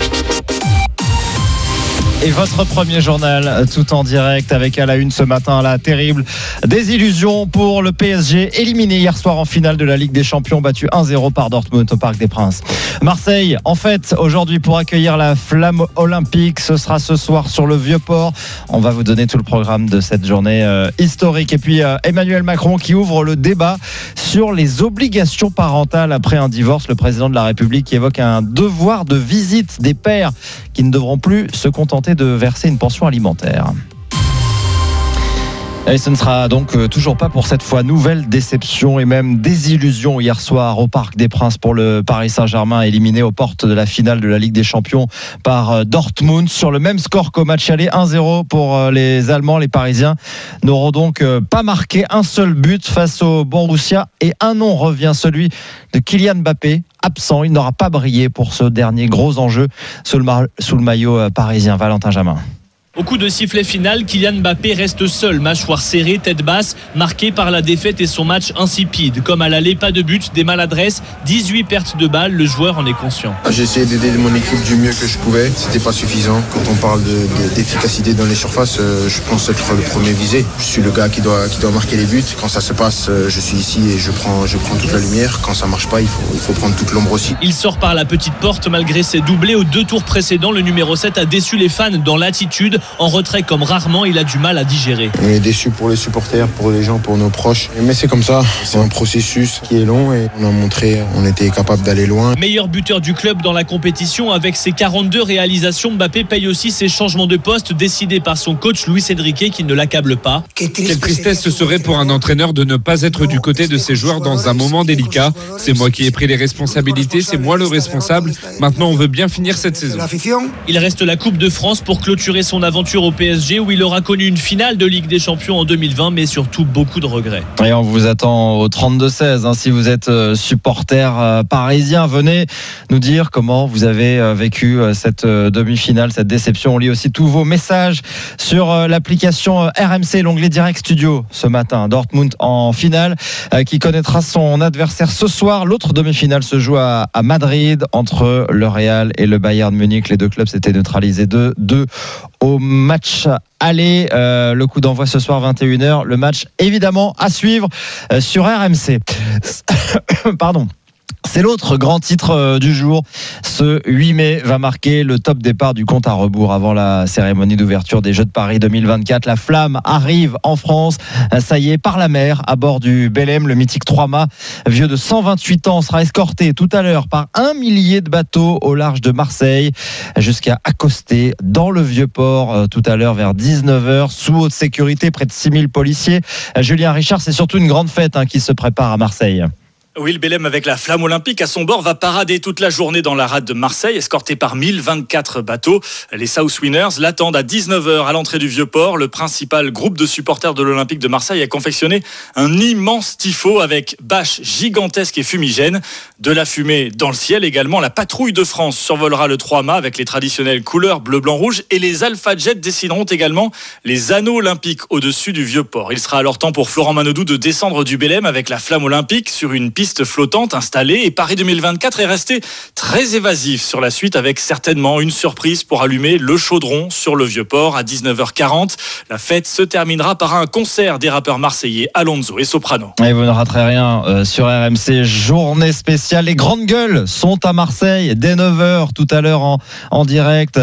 Et votre premier journal, tout en direct, avec à la une ce matin la terrible désillusion pour le PSG, éliminé hier soir en finale de la Ligue des Champions, battu 1-0 par Dortmund au Parc des Princes. Marseille, en fait, aujourd'hui pour accueillir la flamme olympique, ce sera ce soir sur le Vieux-Port. On va vous donner tout le programme de cette journée historique. Et puis Emmanuel Macron qui ouvre le débat sur les obligations parentales après un divorce. Le président de la République qui évoque un devoir de visite des pères qui ne devront plus se contenter de verser une pension alimentaire. Et ce ne sera donc toujours pas pour cette fois. Nouvelle déception et même désillusion hier soir au Parc des Princes pour le Paris Saint-Germain, éliminé aux portes de la finale de la Ligue des Champions par Dortmund sur le même score qu'au match aller, 1-0 pour les Allemands. Les Parisiens n'auront donc pas marqué un seul but face au Borussia et un nom revient, celui de Kylian Mbappé, absent. Il n'aura pas brillé pour ce dernier gros enjeu sous le maillot parisien. Valentin Jamin. Au coup de sifflet final, Kylian Mbappé reste seul, mâchoire serrée, tête basse, marqué par la défaite et son match insipide. Comme à l'aller, pas de but, des maladresses, 18 pertes de balles, le joueur en est conscient. J'ai essayé d'aider mon équipe du mieux que je pouvais, c'était pas suffisant. Quand on parle d'efficacité dans les surfaces, je pense être le premier visé. Je suis le gars qui doit marquer les buts. Quand ça se passe, je suis ici et je prends toute la lumière. Quand ça marche pas, il faut prendre toute l'ombre aussi. Il sort par la petite porte malgré ses doublés aux 2 tours précédents. Le numéro 7 a déçu les fans dans l'attitude. En retrait comme rarement, il a du mal à digérer. On est déçus pour les supporters, pour les gens, pour nos proches. Mais c'est comme ça, c'est un processus qui est long et on a montré on était capable d'aller loin. Meilleur buteur du club dans la compétition avec ses 42 réalisations, Mbappé paye aussi ses changements de poste décidés par son coach Luis Enrique qui ne l'accable pas. Quelle tristesse ce serait pour un entraîneur de ne pas être du côté de ses joueurs dans un moment délicat. C'est moi qui ai pris les responsabilités, c'est moi le responsable. Maintenant on veut bien finir cette saison. Il reste la Coupe de France pour clôturer son aventure au PSG où il aura connu une finale de Ligue des Champions en 2020 mais surtout beaucoup de regrets. Et on vous attend au 32-16 si vous êtes supporter parisien, venez nous dire comment vous avez vécu cette demi-finale, cette déception. On lit aussi tous vos messages sur l'application RMC, l'onglet Direct Studio ce matin. Dortmund en finale qui connaîtra son adversaire ce soir. L'autre demi-finale se joue à Madrid entre le Real et le Bayern Munich. Les deux clubs s'étaient neutralisés 2-2 au match aller. Le coup d'envoi ce soir 21h. Le match évidemment à suivre sur RMC. Pardon. C'est l'autre grand titre du jour. Ce 8 mai va marquer le top départ du compte à rebours avant la cérémonie d'ouverture des Jeux de Paris 2024. La flamme arrive en France. Ça y est, par la mer, à bord du Belém. Le mythique 3-mâts, vieux de 128 ans, sera escorté tout à l'heure par 1 millier de bateaux au large de Marseille jusqu'à accoster dans le Vieux-Port tout à l'heure vers 19h sous haute sécurité, près de 6000 policiers. Julien Richard, c'est surtout une grande fête qui se prépare à Marseille. Oui, le Belém avec la flamme olympique à son bord va parader toute la journée dans la rade de Marseille, escorté par 1024 bateaux. Les South Winners l'attendent à 19h à l'entrée du Vieux-Port. Le principal groupe de supporters de l'Olympique de Marseille a confectionné un immense tifo avec bâches gigantesques et fumigènes. De la fumée dans le ciel également. La patrouille de France survolera le 3-mâts avec les traditionnelles couleurs bleu, blanc, rouge. Et les Alpha Jets dessineront également les anneaux olympiques au-dessus du Vieux-Port. Il sera alors temps pour Florent Manodou de descendre du Belém avec la flamme olympique sur une piste piste flottante installée et Paris 2024 est resté très évasif sur la suite avec certainement une surprise pour allumer le chaudron sur le Vieux-Port à 19h40. La fête se terminera par un concert des rappeurs marseillais Alonso et Soprano. Et vous ne raterez rien sur RMC, journée spéciale. Les grandes gueules sont à Marseille dès 9h tout à l'heure en direct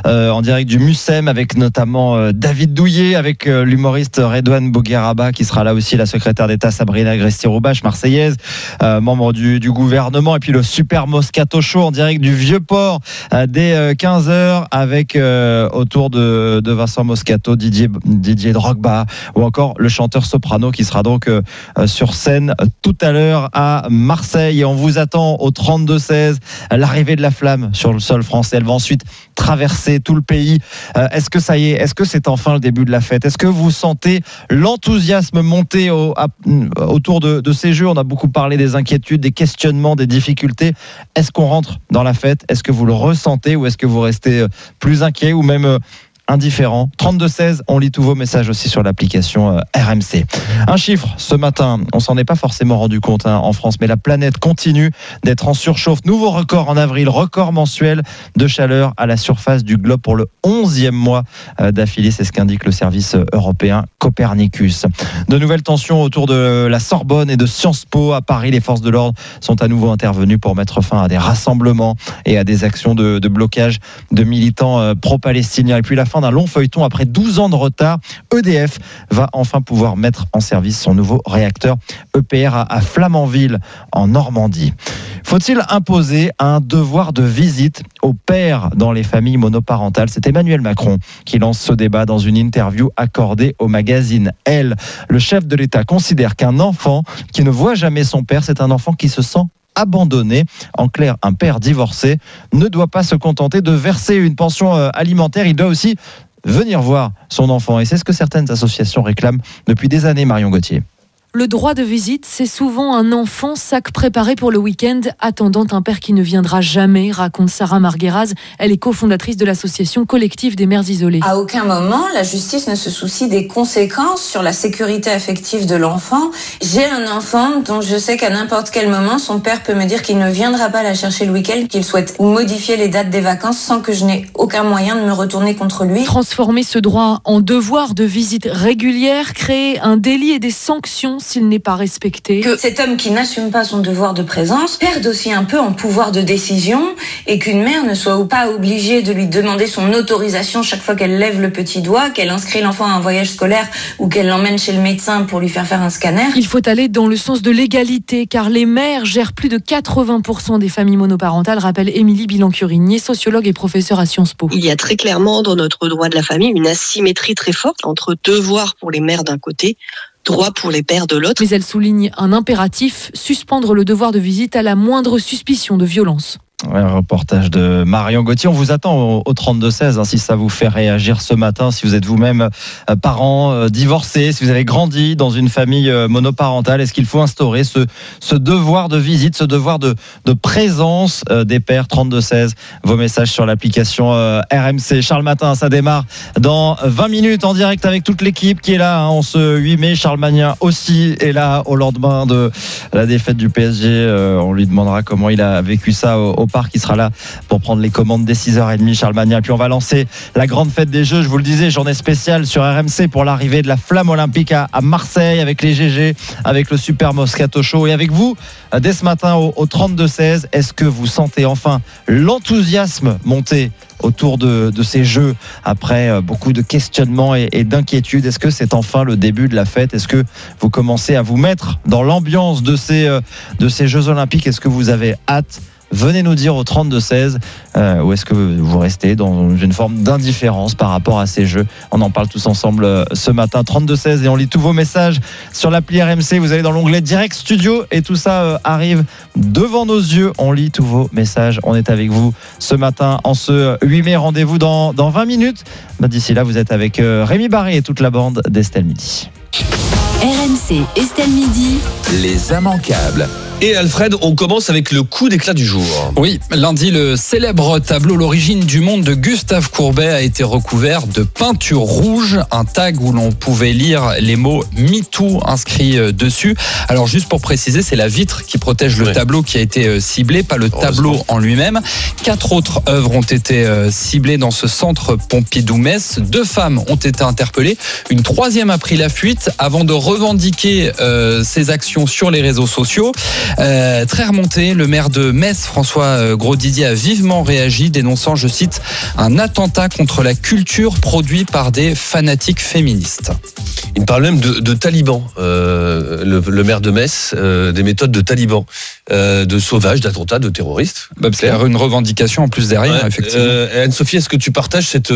du Mucem avec notamment David Douillet, avec l'humoriste Redouane Bougueraba qui sera là aussi, la secrétaire d'État Sabrina Agresti-Roubache, marseillaise, membre du gouvernement, et puis le Super Moscato Show en direct du Vieux-Port dès 15h avec autour de Vincent Moscato, Didier Drogba ou encore le chanteur Soprano qui sera donc sur scène tout à l'heure à Marseille. Et on vous attend au 32-16, l'arrivée de la flamme sur le sol français. Elle va ensuite traverser tout le pays. Est-ce que ça y est? Est-ce que c'est enfin le début de la fête? Est-ce que vous sentez l'enthousiasme monter autour de ces jeux? On a beaucoup parlé des inquiétudes, des questionnements, des difficultés. Est-ce qu'on rentre dans la fête? Est-ce que vous le ressentez ou est-ce que vous restez plus inquiet ou même indifférent? 32-16, on lit tous vos messages aussi sur l'application RMC. Un chiffre ce matin, on s'en est pas forcément rendu compte en France, mais la planète continue d'être en surchauffe. Nouveau record en avril, record mensuel de chaleur à la surface du globe pour le 11e mois d'affilée, c'est ce qu'indique le service européen Copernicus. De nouvelles tensions autour de la Sorbonne et de Sciences Po à Paris. Les forces de l'ordre sont à nouveau intervenues pour mettre fin à des rassemblements et à des actions de blocage de militants pro-palestiniens. Et puis la fin d'un long feuilleton après 12 ans de retard, EDF va enfin pouvoir mettre en service son nouveau réacteur EPR à Flamanville en Normandie. Faut-il imposer un devoir de visite aux pères dans les familles monoparentales? C'est Emmanuel Macron qui lance ce débat dans une interview accordée au magazine Elle. Le chef de l'État considère qu'un enfant qui ne voit jamais son père, c'est un enfant qui se sent abandonné. En clair, un père divorcé ne doit pas se contenter de verser une pension alimentaire, il doit aussi venir voir son enfant. Et c'est ce que certaines associations réclament depuis des années, Marion Gauthier. Le droit de visite, c'est souvent un enfant sac préparé pour le week-end, attendant un père qui ne viendra jamais, raconte Sarah Margueraz. Elle est cofondatrice de l'association collective des mères isolées. À aucun moment, la justice ne se soucie des conséquences sur la sécurité affective de l'enfant. J'ai un enfant dont je sais qu'à n'importe quel moment, son père peut me dire qu'il ne viendra pas la chercher le week-end, qu'il souhaite modifier les dates des vacances sans que je n'ai aucun moyen de me retourner contre lui. Transformer ce droit en devoir de visite régulière, créer un délit et des sanctions s'il n'est pas respecté. Que cet homme qui n'assume pas son devoir de présence perde aussi un peu en pouvoir de décision et qu'une mère ne soit pas obligée de lui demander son autorisation chaque fois qu'elle lève le petit doigt, qu'elle inscrit l'enfant à un voyage scolaire ou qu'elle l'emmène chez le médecin pour lui faire un scanner. Il faut aller dans le sens de l'égalité car les mères gèrent plus de 80% des familles monoparentales, rappelle Émilie Bilan-Curigné, sociologue et professeure à Sciences Po. Il y a très clairement dans notre droit de la famille une asymétrie très forte entre devoir pour les mères d'un côté, droit pour les pères de l'autre. Mais elle souligne un impératif, suspendre le devoir de visite à la moindre suspicion de violence. Un reportage de Marion Gauthier. On vous attend au 32-16 si ça vous fait réagir ce matin, si vous êtes vous-même parent divorcé, si vous avez grandi dans une famille monoparentale. Est-ce qu'il faut instaurer ce devoir de visite, ce devoir de présence des pères? 32-16, vos messages sur l'application RMC. Charles Matin, ça démarre dans 20 minutes en direct avec toute l'équipe qui est là en ce 8 mai. Charles Magnin aussi est là au lendemain de la défaite du PSG. On lui demandera comment il a vécu ça au parc. Qui sera là pour prendre les commandes dès 6h30, Charles Magnin. Et puis on va lancer la grande fête des Jeux, je vous le disais, journée spéciale sur RMC pour l'arrivée de la flamme olympique à Marseille avec les GG, avec le Super Moscato Show et avec vous dès ce matin au 32-16. Est-ce que vous sentez enfin l'enthousiasme monter autour de ces Jeux après beaucoup de questionnements et d'inquiétudes? Est-ce que c'est enfin le début de la fête? Est-ce que vous commencez à vous mettre dans l'ambiance de ces Jeux olympiques? Est-ce que vous avez hâte? Venez nous dire au 32-16 ou est-ce que vous restez dans une forme d'indifférence par rapport à ces jeux? On en parle tous ensemble ce matin. 32-16 et on lit tous vos messages sur l'appli RMC. Vous allez dans l'onglet Direct Studio et tout ça arrive devant nos yeux. On lit tous vos messages. On est avec vous ce matin en ce 8 mai. Rendez-vous dans 20 minutes. D'ici là, vous êtes avec Rémi Barré et toute la bande d'Estelle Midi. RMC Estelle Midi. Les immanquables. Et Alfred, on commence avec le coup d'éclat du jour. Oui, lundi, le célèbre tableau L'origine du monde de Gustave Courbet a été recouvert de peinture rouge, un tag où l'on pouvait lire les mots MeToo inscrits dessus. Alors juste pour préciser, c'est la vitre qui protège le tableau qui a été ciblé, pas le tableau en lui-même. 4 autres œuvres ont été ciblées dans ce centre Pompidou-Metz. 2 femmes ont été interpellées. Une 3e a pris la fuite avant de revendiquer ses actions sur les réseaux sociaux. Très remonté, le maire de Metz, François Grosdidier, a vivement réagi, dénonçant, je cite, un attentat contre la culture produit par des fanatiques féministes. Il parle même de talibans, le maire de Metz, des méthodes de talibans, de sauvages, d'attentats, de terroristes. Parce qu'il y a une revendication en plus derrière, effectivement. Anne-Sophie, est-ce que tu partages cette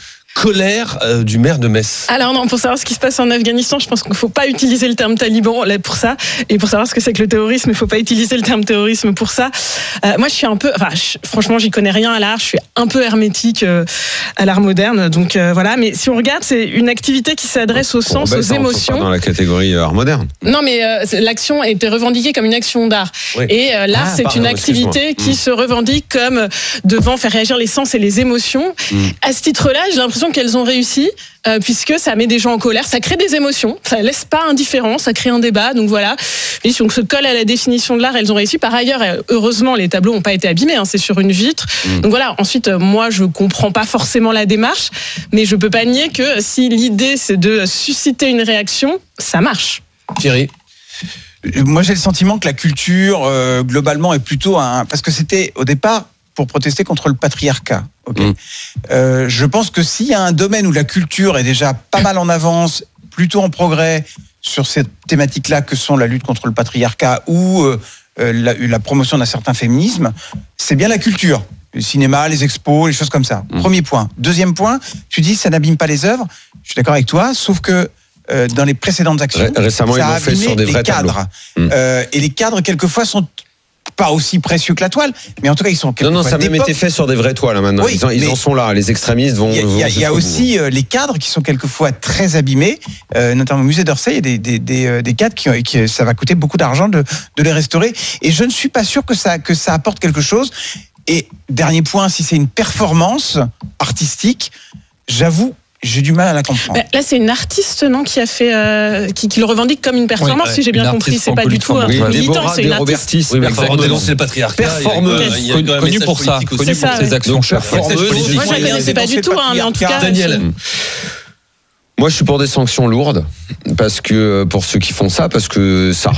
colère du maire de Metz? Alors non, pour savoir ce qui se passe en Afghanistan, je pense qu'il ne faut pas utiliser le terme taliban là, pour ça. Et pour savoir ce que c'est que le terrorisme, il ne faut pas utiliser le terme terrorisme pour ça. Moi, je suis un peu... franchement, j'y connais rien à l'art. Je suis un peu hermétique à l'art moderne. Donc voilà. Mais si on regarde, c'est une activité qui s'adresse au sens, aux émotions. Pas dans la catégorie art moderne. Non, mais l'action a été revendiquée comme une action d'art. Oui. Et l'art, c'est une activité qui se revendique comme devant faire réagir les sens et les émotions. À ce titre-là, j'ai l'impression qu'elles ont réussi, puisque ça met des gens en colère, ça crée des émotions, ça laisse pas indifférent, ça crée un débat, donc voilà. Et si on se colle à la définition de l'art, elles ont réussi. Par ailleurs, heureusement, les tableaux n'ont pas été abîmés, c'est sur une vitre. Donc voilà, ensuite, moi, je comprends pas forcément la démarche, mais je peux pas nier que si l'idée, c'est de susciter une réaction, ça marche. Thierry? Moi, j'ai le sentiment que la culture, globalement, est plutôt parce que c'était, au départ, pour protester contre le patriarcat. Okay. Je pense que s'il y a un domaine où la culture est déjà pas mal en avance, plutôt en progrès sur ces thématiques-là que sont la lutte contre le patriarcat ou la promotion d'un certain féminisme, c'est bien la culture. Le cinéma, les expos, les choses comme ça. Premier point. Deuxième point, tu dis ça n'abîme pas les œuvres. Je suis d'accord avec toi, sauf que dans les précédentes actions, récemment, ça a fait sur des vrais cadres. Et les cadres, quelquefois, sont pas aussi précieux que la toile, mais en tout cas ils sont... Non, ça a même été fait sur des vraies toiles maintenant. Oui, ils en sont là, les extrémistes vont... Il y a aussi les cadres qui sont quelquefois très abîmés, notamment au musée d'Orsay, il y a des cadres qui ça va coûter beaucoup d'argent de les restaurer, et je ne suis pas sûr que ça apporte quelque chose. Et dernier point, si c'est une performance artistique, j'avoue, j'ai du mal à la comprendre. Là, c'est une artiste, non, qui a fait, qui le revendique comme une performance, si j'ai bien compris. C'est pas du tout un militant, c'est une artiste. Oui, mais il faut dénoncer le patriarcat. Performeuse, connue pour ça, connue pour ses actions. Performeuse. Moi, je la connaissais pas du tout, mais en tout cas. Daniel. Moi, je suis pour des sanctions lourdes, parce que pour ceux qui font ça, parce que ça,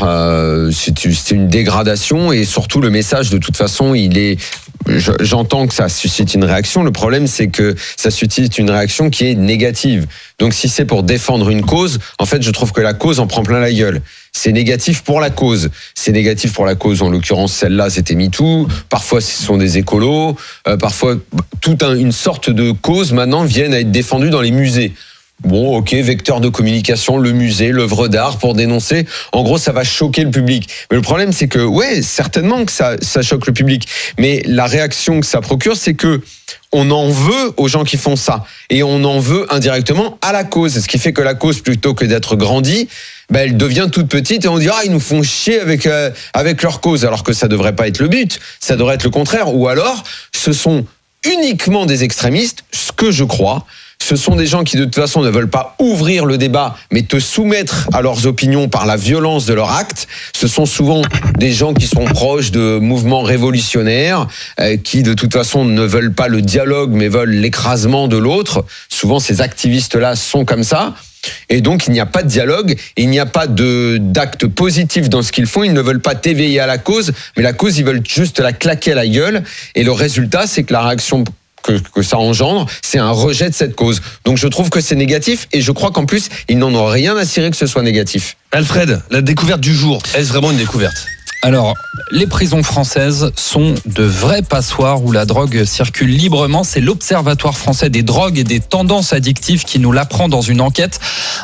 c'est une dégradation, et surtout le message, de toute façon, il est. J'entends que ça suscite une réaction. Le problème, c'est que ça suscite une réaction qui est négative. Donc, si c'est pour défendre une cause, en fait, je trouve que la cause en prend plein la gueule. C'est négatif pour la cause. C'est négatif pour la cause. En l'occurrence, celle-là, c'était MeToo. Parfois, ce sont des écolos. Parfois, une sorte de cause maintenant viennent à être défendues dans les musées. Bon, ok, vecteur de communication, le musée, l'œuvre d'art pour dénoncer. En gros, ça va choquer le public. Mais le problème, c'est que, ouais, certainement que ça choque le public. Mais la réaction que ça procure, c'est que on en veut aux gens qui font ça. Et on en veut indirectement à la cause. Ce qui fait que la cause, plutôt que d'être grandie, elle devient toute petite et on dit ils nous font chier avec leur cause. Alors que ça devrait pas être le but. Ça devrait être le contraire. Ou alors, ce sont uniquement des extrémistes, ce que je crois. Ce sont des gens qui, de toute façon, ne veulent pas ouvrir le débat, mais te soumettre à leurs opinions par la violence de leurs actes. Ce sont souvent des gens qui sont proches de mouvements révolutionnaires, qui, de toute façon, ne veulent pas le dialogue, mais veulent l'écrasement de l'autre. Souvent, ces activistes-là sont comme ça. Et donc, il n'y a pas de dialogue, et il n'y a pas d'acte positif dans ce qu'ils font. Ils ne veulent pas t'éveiller à la cause, mais la cause, ils veulent juste la claquer à la gueule. Et le résultat, c'est que la réaction que ça engendre, c'est un rejet de cette cause. Donc je trouve que c'est négatif, et je crois qu'en plus, ils n'en ont rien à cirer que ce soit négatif. Alfred, la découverte du jour, est-ce vraiment une découverte ? Alors, les prisons françaises sont de vrais passoires où la drogue circule librement. C'est l'Observatoire français des drogues et des tendances addictives qui nous l'apprend dans une enquête.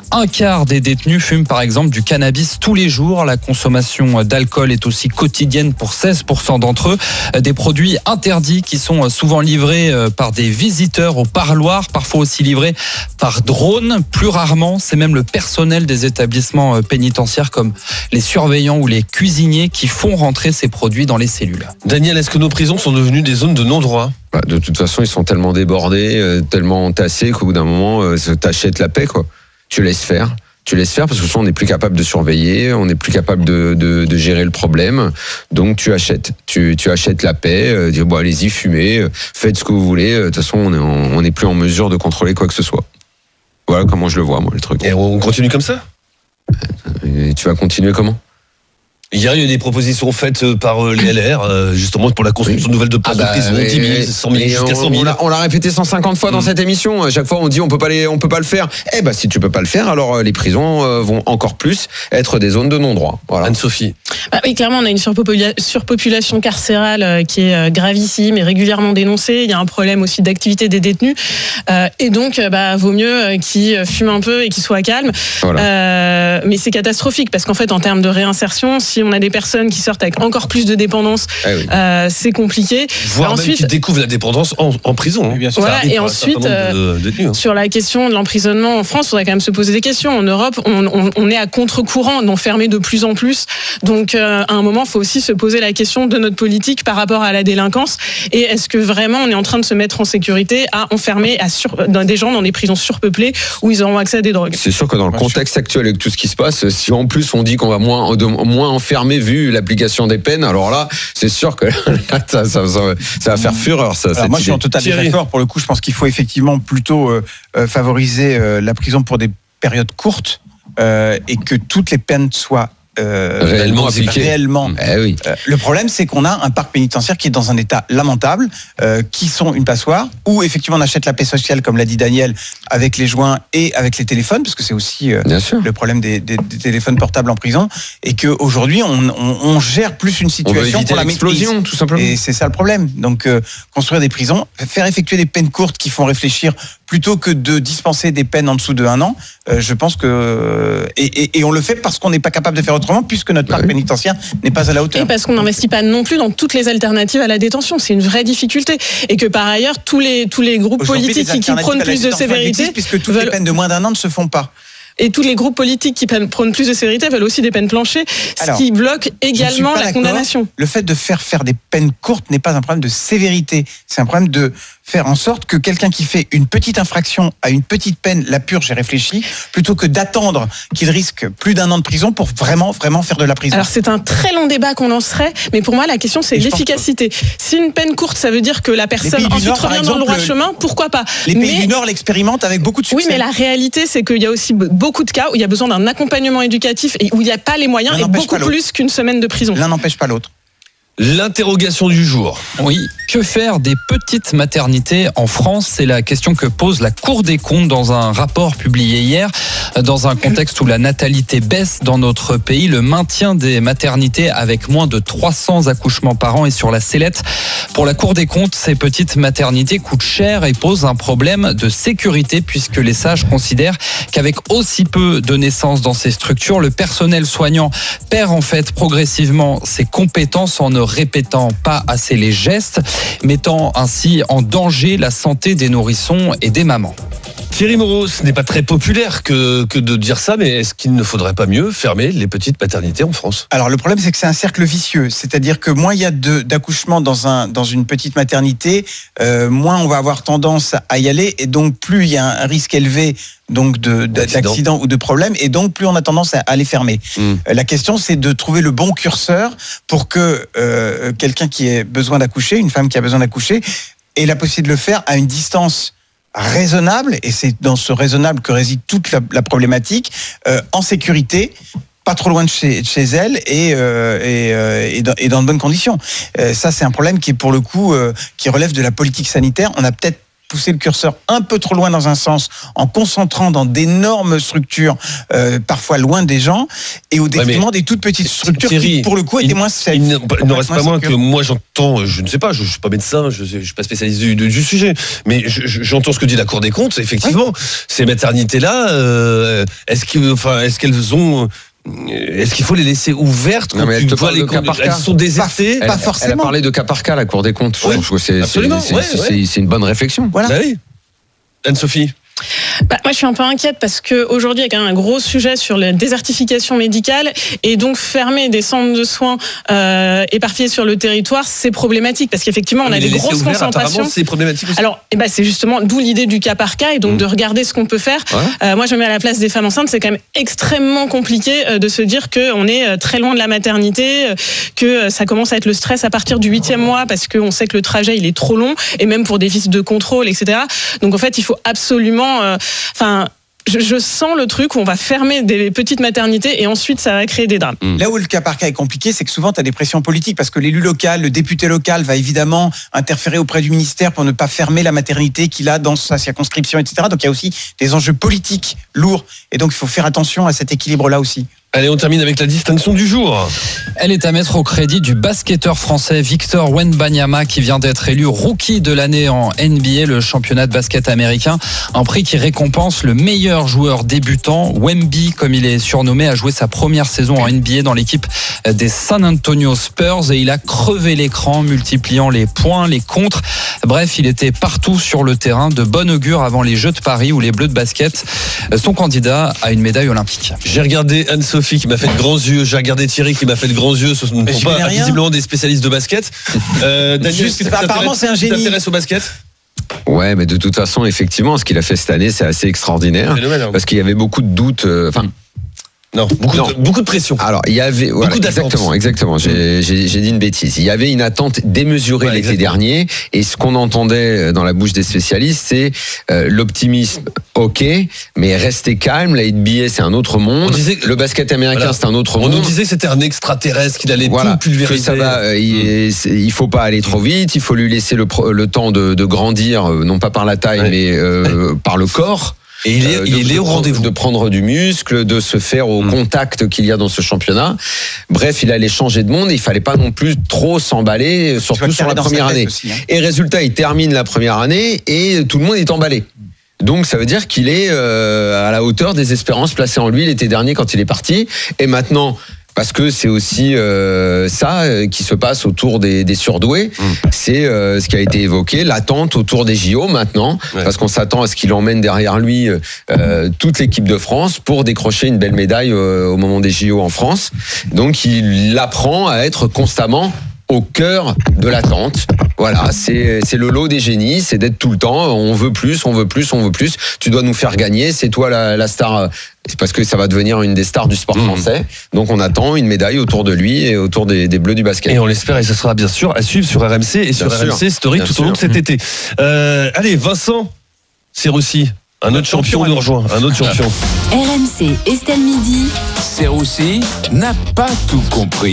1/4 des détenus fument par exemple du cannabis tous les jours. La consommation d'alcool est aussi quotidienne pour 16% d'entre eux. Des produits interdits qui sont souvent livrés par des visiteurs au parloir, parfois aussi livrés par drone. Plus rarement, c'est même le personnel des établissements pénitentiaires comme les surveillants ou les cuisiniers qui font rentrer ces produits dans les cellules. Daniel, est-ce que nos prisons sont devenues des zones de non-droit ? De toute façon, ils sont tellement débordés, tellement entassés qu'au bout d'un moment, t'achètes la paix, quoi. Tu laisses faire parce que souvent on n'est plus capable de surveiller, on n'est plus capable de gérer le problème. Donc tu achètes la paix, dis allez-y, fumez, faites ce que vous voulez. De toute façon, on n'est plus en mesure de contrôler quoi que ce soit. Voilà comment je le vois, moi, le truc. Et on continue comme ça ? Et tu vas continuer comment ? Hier, il y a eu des propositions faites par les LR, justement pour la construction nouvelle de places de prison, 10 000, 100 000, jusqu'à 100 000. On l'a répété 150 fois dans cette émission. À chaque fois, on dit on peut pas le faire. Si tu peux pas le faire, alors les prisons vont encore plus être des zones de non-droit. Voilà. Anne-Sophie. Oui, clairement, on a une surpopulation carcérale qui est gravissime et régulièrement dénoncée. Il y a un problème aussi d'activité des détenus. Et donc, vaut mieux qu'ils fument un peu et qu'ils soient calmes. Voilà. Mais c'est catastrophique parce qu'en fait, en termes de réinsertion, si on a des personnes qui sortent avec encore plus de dépendance, c'est compliqué. Voire ensuite, même qui découvrent la dépendance en prison. Bien sûr. Voilà, et ensuite, sur la question de l'emprisonnement en France, il faudrait quand même se poser des questions. En Europe, on est à contre-courant d'enfermer de plus en plus. Donc, à un moment, il faut aussi se poser la question de notre politique par rapport à la délinquance. Et est-ce que vraiment on est en train de se mettre en sécurité à enfermer des gens dans des prisons surpeuplées où ils auront accès à des drogues ? C'est sûr que dans le contexte actuel avec tout ce qui se passe, si en plus on dit qu'on va moins enfermer vu l'application des peines, alors là, c'est sûr que ça va faire fureur. Moi, je suis en total désaccord. Pour le coup, je pense qu'il faut effectivement plutôt favoriser la prison pour des périodes courtes et que toutes les peines soient réellement appliquées. Le problème, c'est qu'on a un parc pénitentiaire qui est dans un état lamentable, qui sont une passoire, où effectivement on achète la paix sociale, comme l'a dit Daniel, avec les joints et avec les téléphones, parce que c'est aussi le problème des téléphones portables en prison, et qu'aujourd'hui on gère plus une situation pour la maîtrise, tout simplement. Et c'est ça le problème. Donc construire des prisons, faire effectuer des peines courtes qui font réfléchir, plutôt que de dispenser des peines en dessous de 1 an, je pense que et on le fait parce qu'on n'est pas capable de faire autrement, puisque notre parc pénitentiaire n'est pas à la hauteur. Et parce qu'on n'investit pas non plus dans toutes les alternatives à la détention, c'est une vraie difficulté. Et que par ailleurs, tous les groupes politiques qui prônent plus de sévérité, puisque toutes les peines de moins d'1 an ne se font pas. Et tous les groupes politiques qui prônent plus de sévérité veulent aussi des peines planchées, ce qui bloque également la condamnation. Le fait de faire des peines courtes n'est pas un problème de sévérité, c'est un problème de faire en sorte que quelqu'un qui fait une petite infraction à une petite peine la purge et réfléchit, plutôt que d'attendre qu'il risque plus d'1 an de prison pour vraiment faire de la prison. Alors c'est un très long débat qu'on lancerait, mais pour moi la question c'est l'efficacité. Si une peine courte, ça veut dire que la personne ensuite revient dans le droit chemin, pourquoi pas ? Les pays du Nord l'expérimentent avec beaucoup de succès. Oui, mais la réalité c'est qu'il y a aussi beaucoup de cas où il y a besoin d'un accompagnement éducatif et où il n'y a pas les moyens, et beaucoup plus qu'une semaine de prison. L'un n'empêche pas l'autre. L'interrogation du jour. Oui, que faire des petites maternités en France ? C'est la question que pose la Cour des comptes dans un rapport publié hier. Dans un contexte où la natalité baisse dans notre pays, le maintien des maternités avec moins de 300 accouchements par an est sur la sellette. Pour la Cour des comptes, ces petites maternités coûtent cher et posent un problème de sécurité, puisque les sages considèrent qu'avec aussi peu de naissances dans ces structures, le personnel soignant perd en fait progressivement ses compétences en ne répétant pas assez les gestes, mettant ainsi en danger la santé des nourrissons et des mamans. Thierry Moreau, ce n'est pas très populaire que de dire ça, mais est-ce qu'il ne faudrait pas mieux fermer les petites maternités en France ? Alors le problème, c'est que c'est un cercle vicieux, c'est-à-dire que moins il y a d'accouchements dans une petite maternité, moins on va avoir tendance à y aller, et donc plus il y a un risque élevé donc d'accident ou de problème, et donc plus on a tendance à les fermer. La question, c'est de trouver le bon curseur pour que quelqu'un qui ait besoin d'accoucher, une femme qui a besoin d'accoucher, ait la possibilité de le faire à une distance raisonnable, et c'est dans ce raisonnable que réside toute la problématique, en sécurité, pas trop loin de chez elle, et dans de bonnes conditions. Ça, c'est un problème qui est pour le coup qui relève de la politique sanitaire. On a peut-être pousser le curseur un peu trop loin dans un sens, en concentrant dans d'énormes structures, parfois loin des gens, et au détriment des toutes petites structures qui, pour le coup, étaient moins safe. Il ne reste pas moins que moi j'entends, je ne sais pas, je ne suis pas médecin, je ne suis pas spécialiste du sujet, mais j'entends ce que dit la Cour des comptes. Effectivement, ces maternités-là, est-ce qu'il faut les laisser ouvertes quand tu vois les cas par cas. Elles sont désertées. Pas forcément. Elle a parlé de cas par cas, la Cour des comptes. Oui, c'est une bonne réflexion. Voilà. Bah oui. Anne-Sophie. Moi, je suis un peu inquiète parce qu'aujourd'hui, il y a quand même un gros sujet sur la désertification médicale et donc fermer des centres de soins éparpillés sur le territoire, c'est problématique parce qu'effectivement, on a des grosses concentrations. C'est problématique aussi. Alors, c'est justement d'où l'idée du cas par cas et donc de regarder ce qu'on peut faire. Ouais. Moi, je me mets à la place des femmes enceintes. C'est quand même extrêmement compliqué de se dire qu'on est très loin de la maternité, que ça commence à être le stress à partir du 8e mois parce qu'on sait que le trajet il est trop long et même pour des visites de contrôle, etc. Donc en fait, il faut absolument, je sens le truc où on va fermer des petites maternités et ensuite ça va créer des drames. Là où le cas par cas est compliqué, c'est que souvent tu as des pressions politiques parce que l'élu local, le député local va évidemment interférer auprès du ministère pour ne pas fermer la maternité qu'il a dans sa circonscription, etc. Donc il y a aussi des enjeux politiques lourds et donc il faut faire attention à cet équilibre-là aussi. Allez, on termine avec la distinction du jour. Elle est à mettre au crédit du basketteur français Victor Wembanyama qui vient d'être élu rookie de l'année en NBA, le championnat de basket américain. Un prix qui récompense le meilleur joueur débutant. Wemby, comme il est surnommé, a joué sa première saison en NBA dans l'équipe des San Antonio Spurs et il a crevé l'écran, multipliant les points, les contres. Bref, il était partout sur le terrain, de bon augure avant les Jeux de Paris où les Bleus de basket sont candidats à une médaille olympique. J'ai regardé Anne-Sophie qui m'a fait de grands yeux, j'ai regardé Thierry qui m'a fait de grands yeux, ce ne sont pas visiblement des spécialistes de basket. Daniel, apparemment c'est un génie. Tu t'intéresses au basket ? Ouais, mais de toute façon, effectivement, ce qu'il a fait cette année, c'est assez extraordinaire. Parce qu'il y avait beaucoup de doutes. Beaucoup de pression. Alors, il y avait exactement. J'ai dit une bêtise. Il y avait une attente démesurée l'été dernier, et ce qu'on entendait dans la bouche des spécialistes, c'est l'optimisme. Ok, mais restez calme. La NBA, c'est un autre monde. Le basket américain, c'est un autre monde. On nous disait que c'était un extraterrestre, qu'il allait tout pulvériser. Que ça va. Il faut pas aller trop vite. Il faut lui laisser le temps de grandir, non pas par la taille, mais par le corps. Et il est au rendez-vous. De prendre du muscle, de se faire au contact qu'il y a dans ce championnat. Bref, il allait changer de monde et il fallait pas non plus trop s'emballer, surtout sur la première année. Aussi, Et résultat, il termine la première année et tout le monde est emballé. Donc ça veut dire qu'il est à la hauteur des espérances placées en lui l'été dernier quand il est parti. Et maintenant, parce que c'est aussi ça qui se passe autour des surdoués. C'est ce qui a été évoqué, l'attente autour des JO maintenant, parce qu'on s'attend à ce qu'il emmène derrière lui toute l'équipe de France pour décrocher une belle médaille au moment des JO en France. Donc il apprend à être constamment au cœur de l'attente. Voilà, c'est le lot des génies, c'est d'être tout le temps, on veut plus, tu dois nous faire gagner, c'est toi la star, c'est parce que ça va devenir une des stars du sport français, donc on attend une médaille autour de lui et autour des Bleus du basket. Et on l'espère, et ça sera bien sûr à suivre sur RMC et sur RMC Story tout au long de cet été. Allez, Vincent Serroussi, un autre champion nous rejoint, un autre champion. RMC Estelle Midi. Serroussi n'a pas tout compris.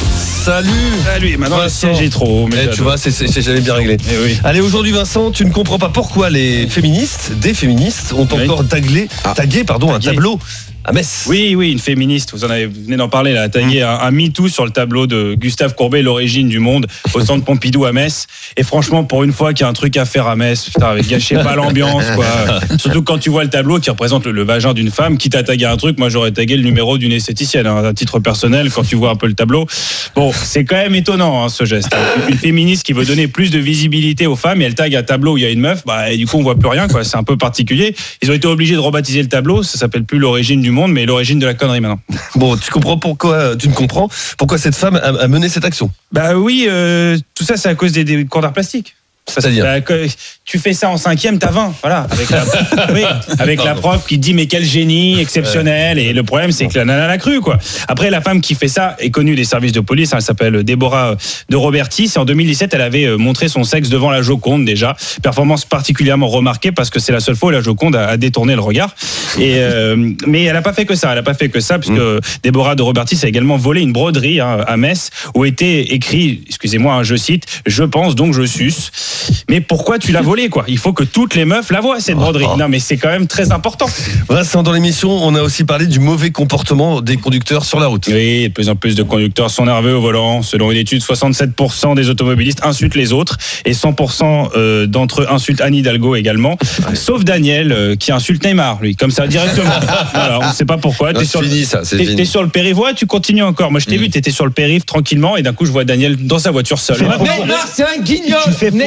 Salut, maintenant le siège est trop haut. Tu vois, c'est jamais bien réglé. Oui. Allez, aujourd'hui Vincent, tu ne comprends pas pourquoi des féministes ont encore tagué un tableau à Metz. Oui, une féministe, vous venez d'en parler, là, a tagué un MeToo sur le tableau de Gustave Courbet, l'origine du monde, au centre Pompidou à Metz. Et franchement, pour une fois qu'il y a un truc à faire à Metz, putain, gâchez pas l'ambiance, quoi. Surtout quand tu vois le tableau qui représente le vagin d'une femme, quitte à taguer un truc, moi j'aurais tagué le numéro d'une esthéticienne, à titre personnel, quand tu vois un peu le tableau. Bon, c'est quand même étonnant, ce geste. Une féministe qui veut donner plus de visibilité aux femmes et elle tague un tableau où il y a une meuf, et du coup on voit plus rien, quoi. C'est un peu particulier. Ils ont été obligés de rebaptiser le tableau, ça s'appelle plus l'origine du monde, mais l'origine de la connerie maintenant. Bon, tu ne comprends pourquoi cette femme a mené cette action. Oui, tout ça c'est à cause des cours d'art plastique. C'est-à-dire tu fais ça en 5e, t'as 20, voilà, avec la prof qui te dit mais quel génie exceptionnel, et le problème c'est que la nana l'a cru, quoi. Après, la femme qui fait ça est connue des services de police, elle s'appelle Déborah de Robertis, et en 2017 elle avait montré son sexe devant la Joconde, déjà, performance particulièrement remarquée parce que c'est la seule fois où la Joconde a détourné le regard, mais elle n'a pas fait que ça, puisque Déborah de Robertis a également volé une broderie à Metz où était écrit, excusez-moi, je cite, je pense donc je suce. Mais pourquoi tu l'as volé, quoi? Il faut que toutes les meufs la voient, cette broderie. Non, mais c'est quand même très important. Vincent, dans l'émission, on a aussi parlé du mauvais comportement des conducteurs sur la route. Oui, de plus en plus de conducteurs sont nerveux au volant. Selon une étude, 67% des automobilistes insultent les autres et 100% d'entre eux insultent Anne Hidalgo également. Sauf Daniel, qui insulte Neymar, lui, comme ça, directement. Voilà, on ne sait pas pourquoi. T'es sur le périvois, tu continues encore. Moi, je t'ai vu, t'étais sur le périph' tranquillement et d'un coup, je vois Daniel dans sa voiture seul. Neymar, c'est un guignol. Moi,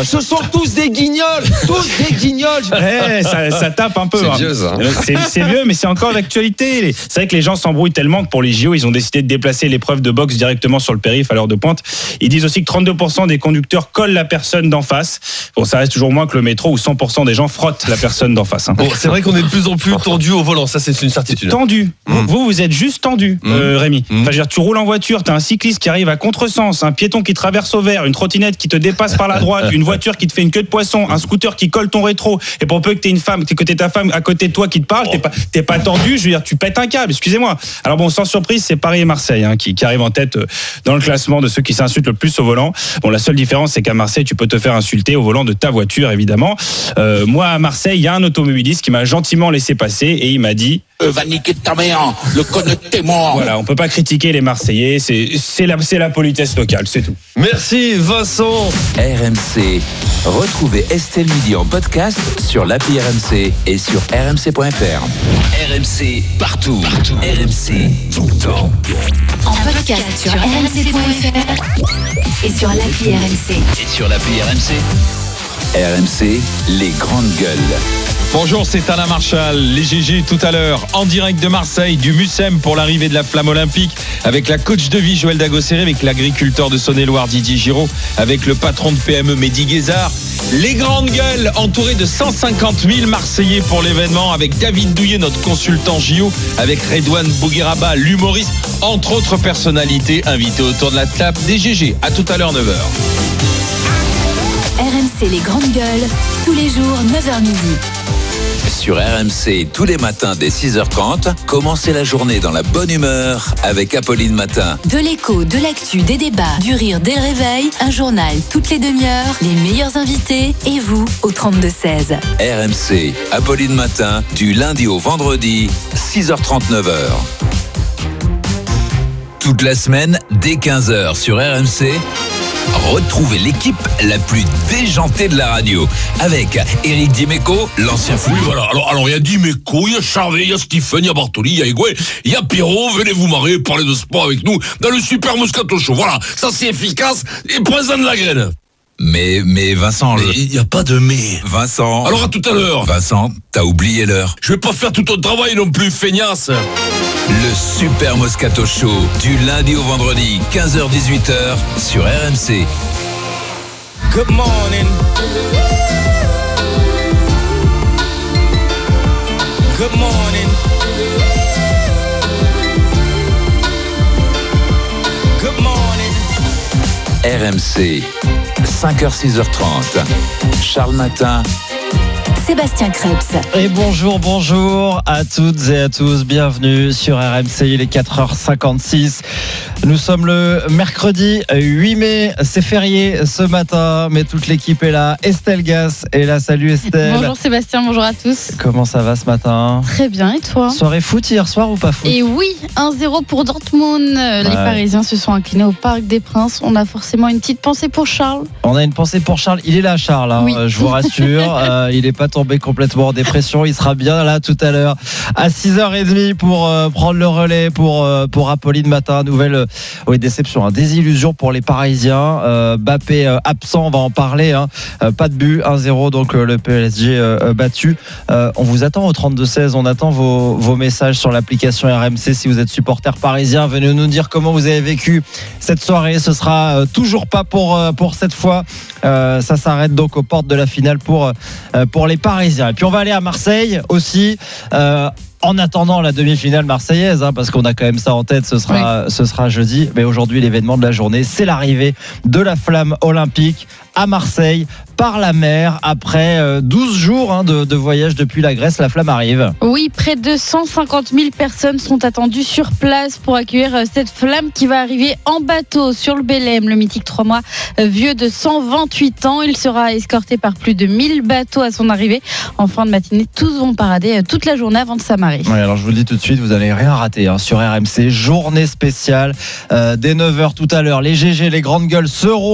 ce sont tous des guignols, Ouais, ça tape un peu. C'est vieux, ça. C'est vieux, mais c'est encore d'actualité. C'est vrai que les gens s'embrouillent tellement que pour les JO, ils ont décidé de déplacer l'épreuve de boxe directement sur le périph' à l'heure de pointe. Ils disent aussi que 32% des conducteurs collent la personne d'en face. Bon, ça reste toujours moins que le métro où 100% des gens frottent la personne d'en face. Bon, c'est vrai qu'on est de plus en plus tendu au volant, ça c'est une certitude. Tendu. Vous êtes juste tendu, Rémi. Enfin, je veux dire, tu roules en voiture, t'as un cycliste qui arrive à contresens, un piéton qui traverse au vert, une trottinette qui te dépasse par la droite, une voiture qui te fait une queue de poisson, un scooter qui colle ton rétro, et pour peu que t'aies une femme, que t'aies ta femme à côté de toi qui te parle, t'es pas tendu, je veux dire, tu pètes un câble, excusez-moi. Alors bon, sans surprise, c'est Paris et Marseille qui arrivent en tête dans le classement de ceux qui s'insultent le plus au volant. Bon, la seule différence, c'est qu'à Marseille, tu peux te faire insulter au volant de ta voiture, évidemment. Moi, à Marseille, il y a un automobiliste qui m'a gentiment laissé passer et il m'a dit va niquer ta mère, le connectez-moi. Voilà, on peut pas critiquer les Marseillais, c'est la politesse locale, c'est tout. Merci Vincent. RMC. Retrouvez Estelle Midi en podcast sur l'appli RMC et sur rmc.fr. RMC partout. RMC tout le temps. En podcast sur rmc.fr et sur l'appli RMC. Et sur l'appli RMC. RMC, les grandes gueules. Bonjour, c'est Alain Marchal, les GG tout à l'heure, en direct de Marseille, du Mucem pour l'arrivée de la flamme olympique, avec la coach de vie Joël Dagosséré, avec l'agriculteur de Saône-et-Loire Didier Giraud, avec le patron de PME Mehdi Guézard. Les grandes gueules, entourées de 150 000 Marseillais pour l'événement, avec David Douillet, notre consultant JO, avec Redouane Bougueraba, l'humoriste, entre autres personnalités invitées autour de la table des GG. À tout à l'heure, 9h. RMC les grandes gueules, tous les jours 9h midi. Sur RMC, tous les matins dès 6h30, commencez la journée dans la bonne humeur avec Apolline Matin. De l'écho, de l'actu, des débats, du rire dès le réveil, un journal toutes les demi-heures, les meilleurs invités et vous au 32-16. RMC, Apolline Matin, du lundi au vendredi, 6h30, 9h. Toute la semaine, dès 15h sur RMC, retrouvez l'équipe la plus déjantée de la radio avec Éric Dimeco, l'ancien fou. Oui, voilà. Alors il y a Dimeco, il y a Charvet, il y a Stephen, il y a Bartoli, il y a Higuain, il y a Pierrot. Venez vous marrer, parler de sport avec nous dans le Super Moscato Show. Voilà, ça c'est efficace et présent de la graine. Mais Vincent... Il n'y a pas de mais. Vincent... Alors à tout à l'heure. Vincent, t'as oublié l'heure. Je vais pas faire tout ton travail non plus, feignasse. Le Super Moscato Show, du lundi au vendredi, 15h-18h, sur RMC. Good morning. Good morning. Good morning. RMC, 5h, 6h30. Charles Matin. Sébastien Krebs. Et bonjour à toutes et à tous. Bienvenue sur RMC. Il est 4h56. Nous sommes le mercredi 8 mai. C'est férié ce matin, mais toute l'équipe est là. Estelle Gass est là. Salut Estelle. Bonjour Sébastien, bonjour à tous. Comment ça va ce matin ? Très bien, et toi ? Soirée foot hier soir ou pas foot ? Et oui, 1-0 pour Dortmund. Les Parisiens se sont inclinés au Parc des Princes. On a forcément une petite pensée pour Charles. On a une pensée pour Charles. Il est là, Charles. Hein, oui. Je vous rassure. Il n'est pas tombé complètement en dépression. Il sera bien là tout à l'heure à 6h30 pour prendre le relais pour Apolline Matin. Nouvelle déception, hein, désillusion pour les Parisiens. Mbappé absent, on va en parler. Hein. Pas de but, 1-0 donc le PSG battu. On vous attend au 32-16. On attend vos messages sur l'application RMC. Si vous êtes supporter parisien, venez nous dire comment vous avez vécu cette soirée. Ce sera toujours pas pour cette fois. Ça s'arrête donc aux portes de la finale pour les Parisiens. Et puis on va aller à Marseille aussi. En attendant la demi-finale marseillaise, hein, parce qu'on a quand même ça en tête, ce sera jeudi. Mais aujourd'hui, l'événement de la journée, c'est l'arrivée de la flamme olympique à Marseille par la mer. Après 12 jours de voyage depuis la Grèce, la flamme arrive. Oui, près de 150 000 personnes sont attendues sur place pour accueillir cette flamme qui va arriver en bateau sur le Belém, le mythique 3 mois vieux de 128 ans. Il sera escorté par plus de 1000 bateaux à son arrivée. En fin de matinée, tous vont parader toute la journée avant de s'amarrer. Oui, alors je vous le dis tout de suite, vous n'allez rien rater hein, sur RMC. Journée spéciale dès 9h tout à l'heure. Les GG, les grandes gueules seront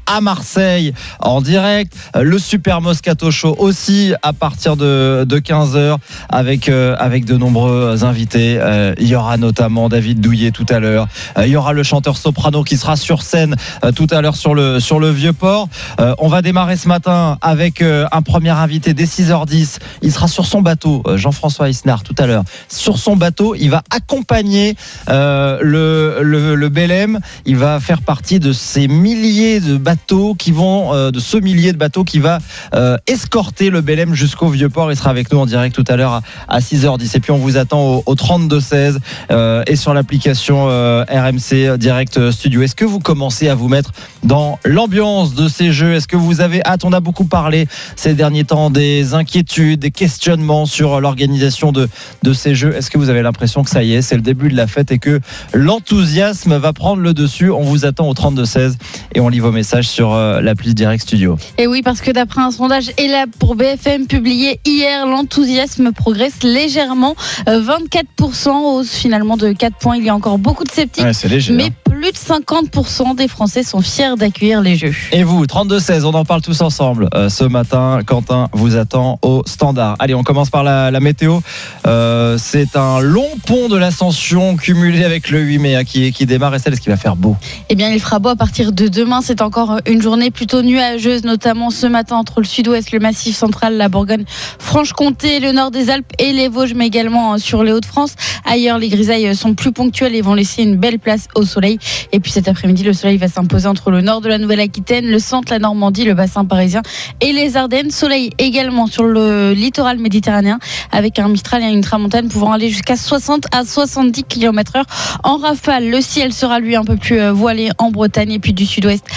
à Marseille en direct. Le Super Moscato Show aussi à partir de 15h avec de nombreux invités. Il y aura notamment David Douillet tout à l'heure. Il y aura le chanteur soprano qui sera sur scène tout à l'heure sur le Vieux-Port. On va démarrer ce matin avec un premier invité dès 6h10. Il sera sur son bateau, Jean-François Isnard tout à l'heure. Sur son bateau, il va accompagner le Belém. Il va faire partie de ces milliers de bateaux qui vont, de ce millier de bateaux qui va escorter le Belém jusqu'au Vieux-Port. Il sera avec nous en direct tout à l'heure à 6h10. Et puis on vous attend au 32-16 et sur l'application RMC Direct Studio. Est-ce que vous commencez à vous mettre dans l'ambiance de ces jeux? Est-ce que vous avez hâte? On a beaucoup parlé ces derniers temps des inquiétudes, des questionnements sur l'organisation de ces jeux. Est-ce que vous avez l'impression que ça y est, c'est le début de la fête et que l'enthousiasme va prendre le dessus? On vous attend au 32-16 et on lit vos messages sur l'appli Direct Studio. Et oui, parce que d'après un sondage ELAB pour BFM publié hier, l'enthousiasme progresse légèrement. 24% hausse finalement de 4 points. Il y a encore beaucoup de sceptiques, c'est léger, mais plus de 50% des Français sont fiers d'accueillir les Jeux. Et vous, 32-16, on en parle tous ensemble. Ce matin, Quentin vous attend au standard. Allez, on commence par la météo. C'est un long pont de l'Ascension cumulé avec le 8 mai qui démarre. Est-ce qu'il va faire beau? Eh bien, il fera beau à partir de demain. C'est encore une journée plutôt nuageuse, notamment ce matin entre le sud-ouest, le massif central, la Bourgogne-Franche-Comté, le nord des Alpes et les Vosges, mais également sur les Hauts-de-France. Ailleurs, les grisailles sont plus ponctuelles et vont laisser une belle place au soleil. Et puis cet après-midi, le soleil va s'imposer entre le nord de la Nouvelle-Aquitaine, le centre, la Normandie, le bassin parisien et les Ardennes. Soleil également sur le littoral méditerranéen avec un Mistral et une tramontane pouvant aller jusqu'à 60 à 70 km/h en rafale. Le ciel sera lui un peu plus voilé en Bretagne et puis du sud-ouest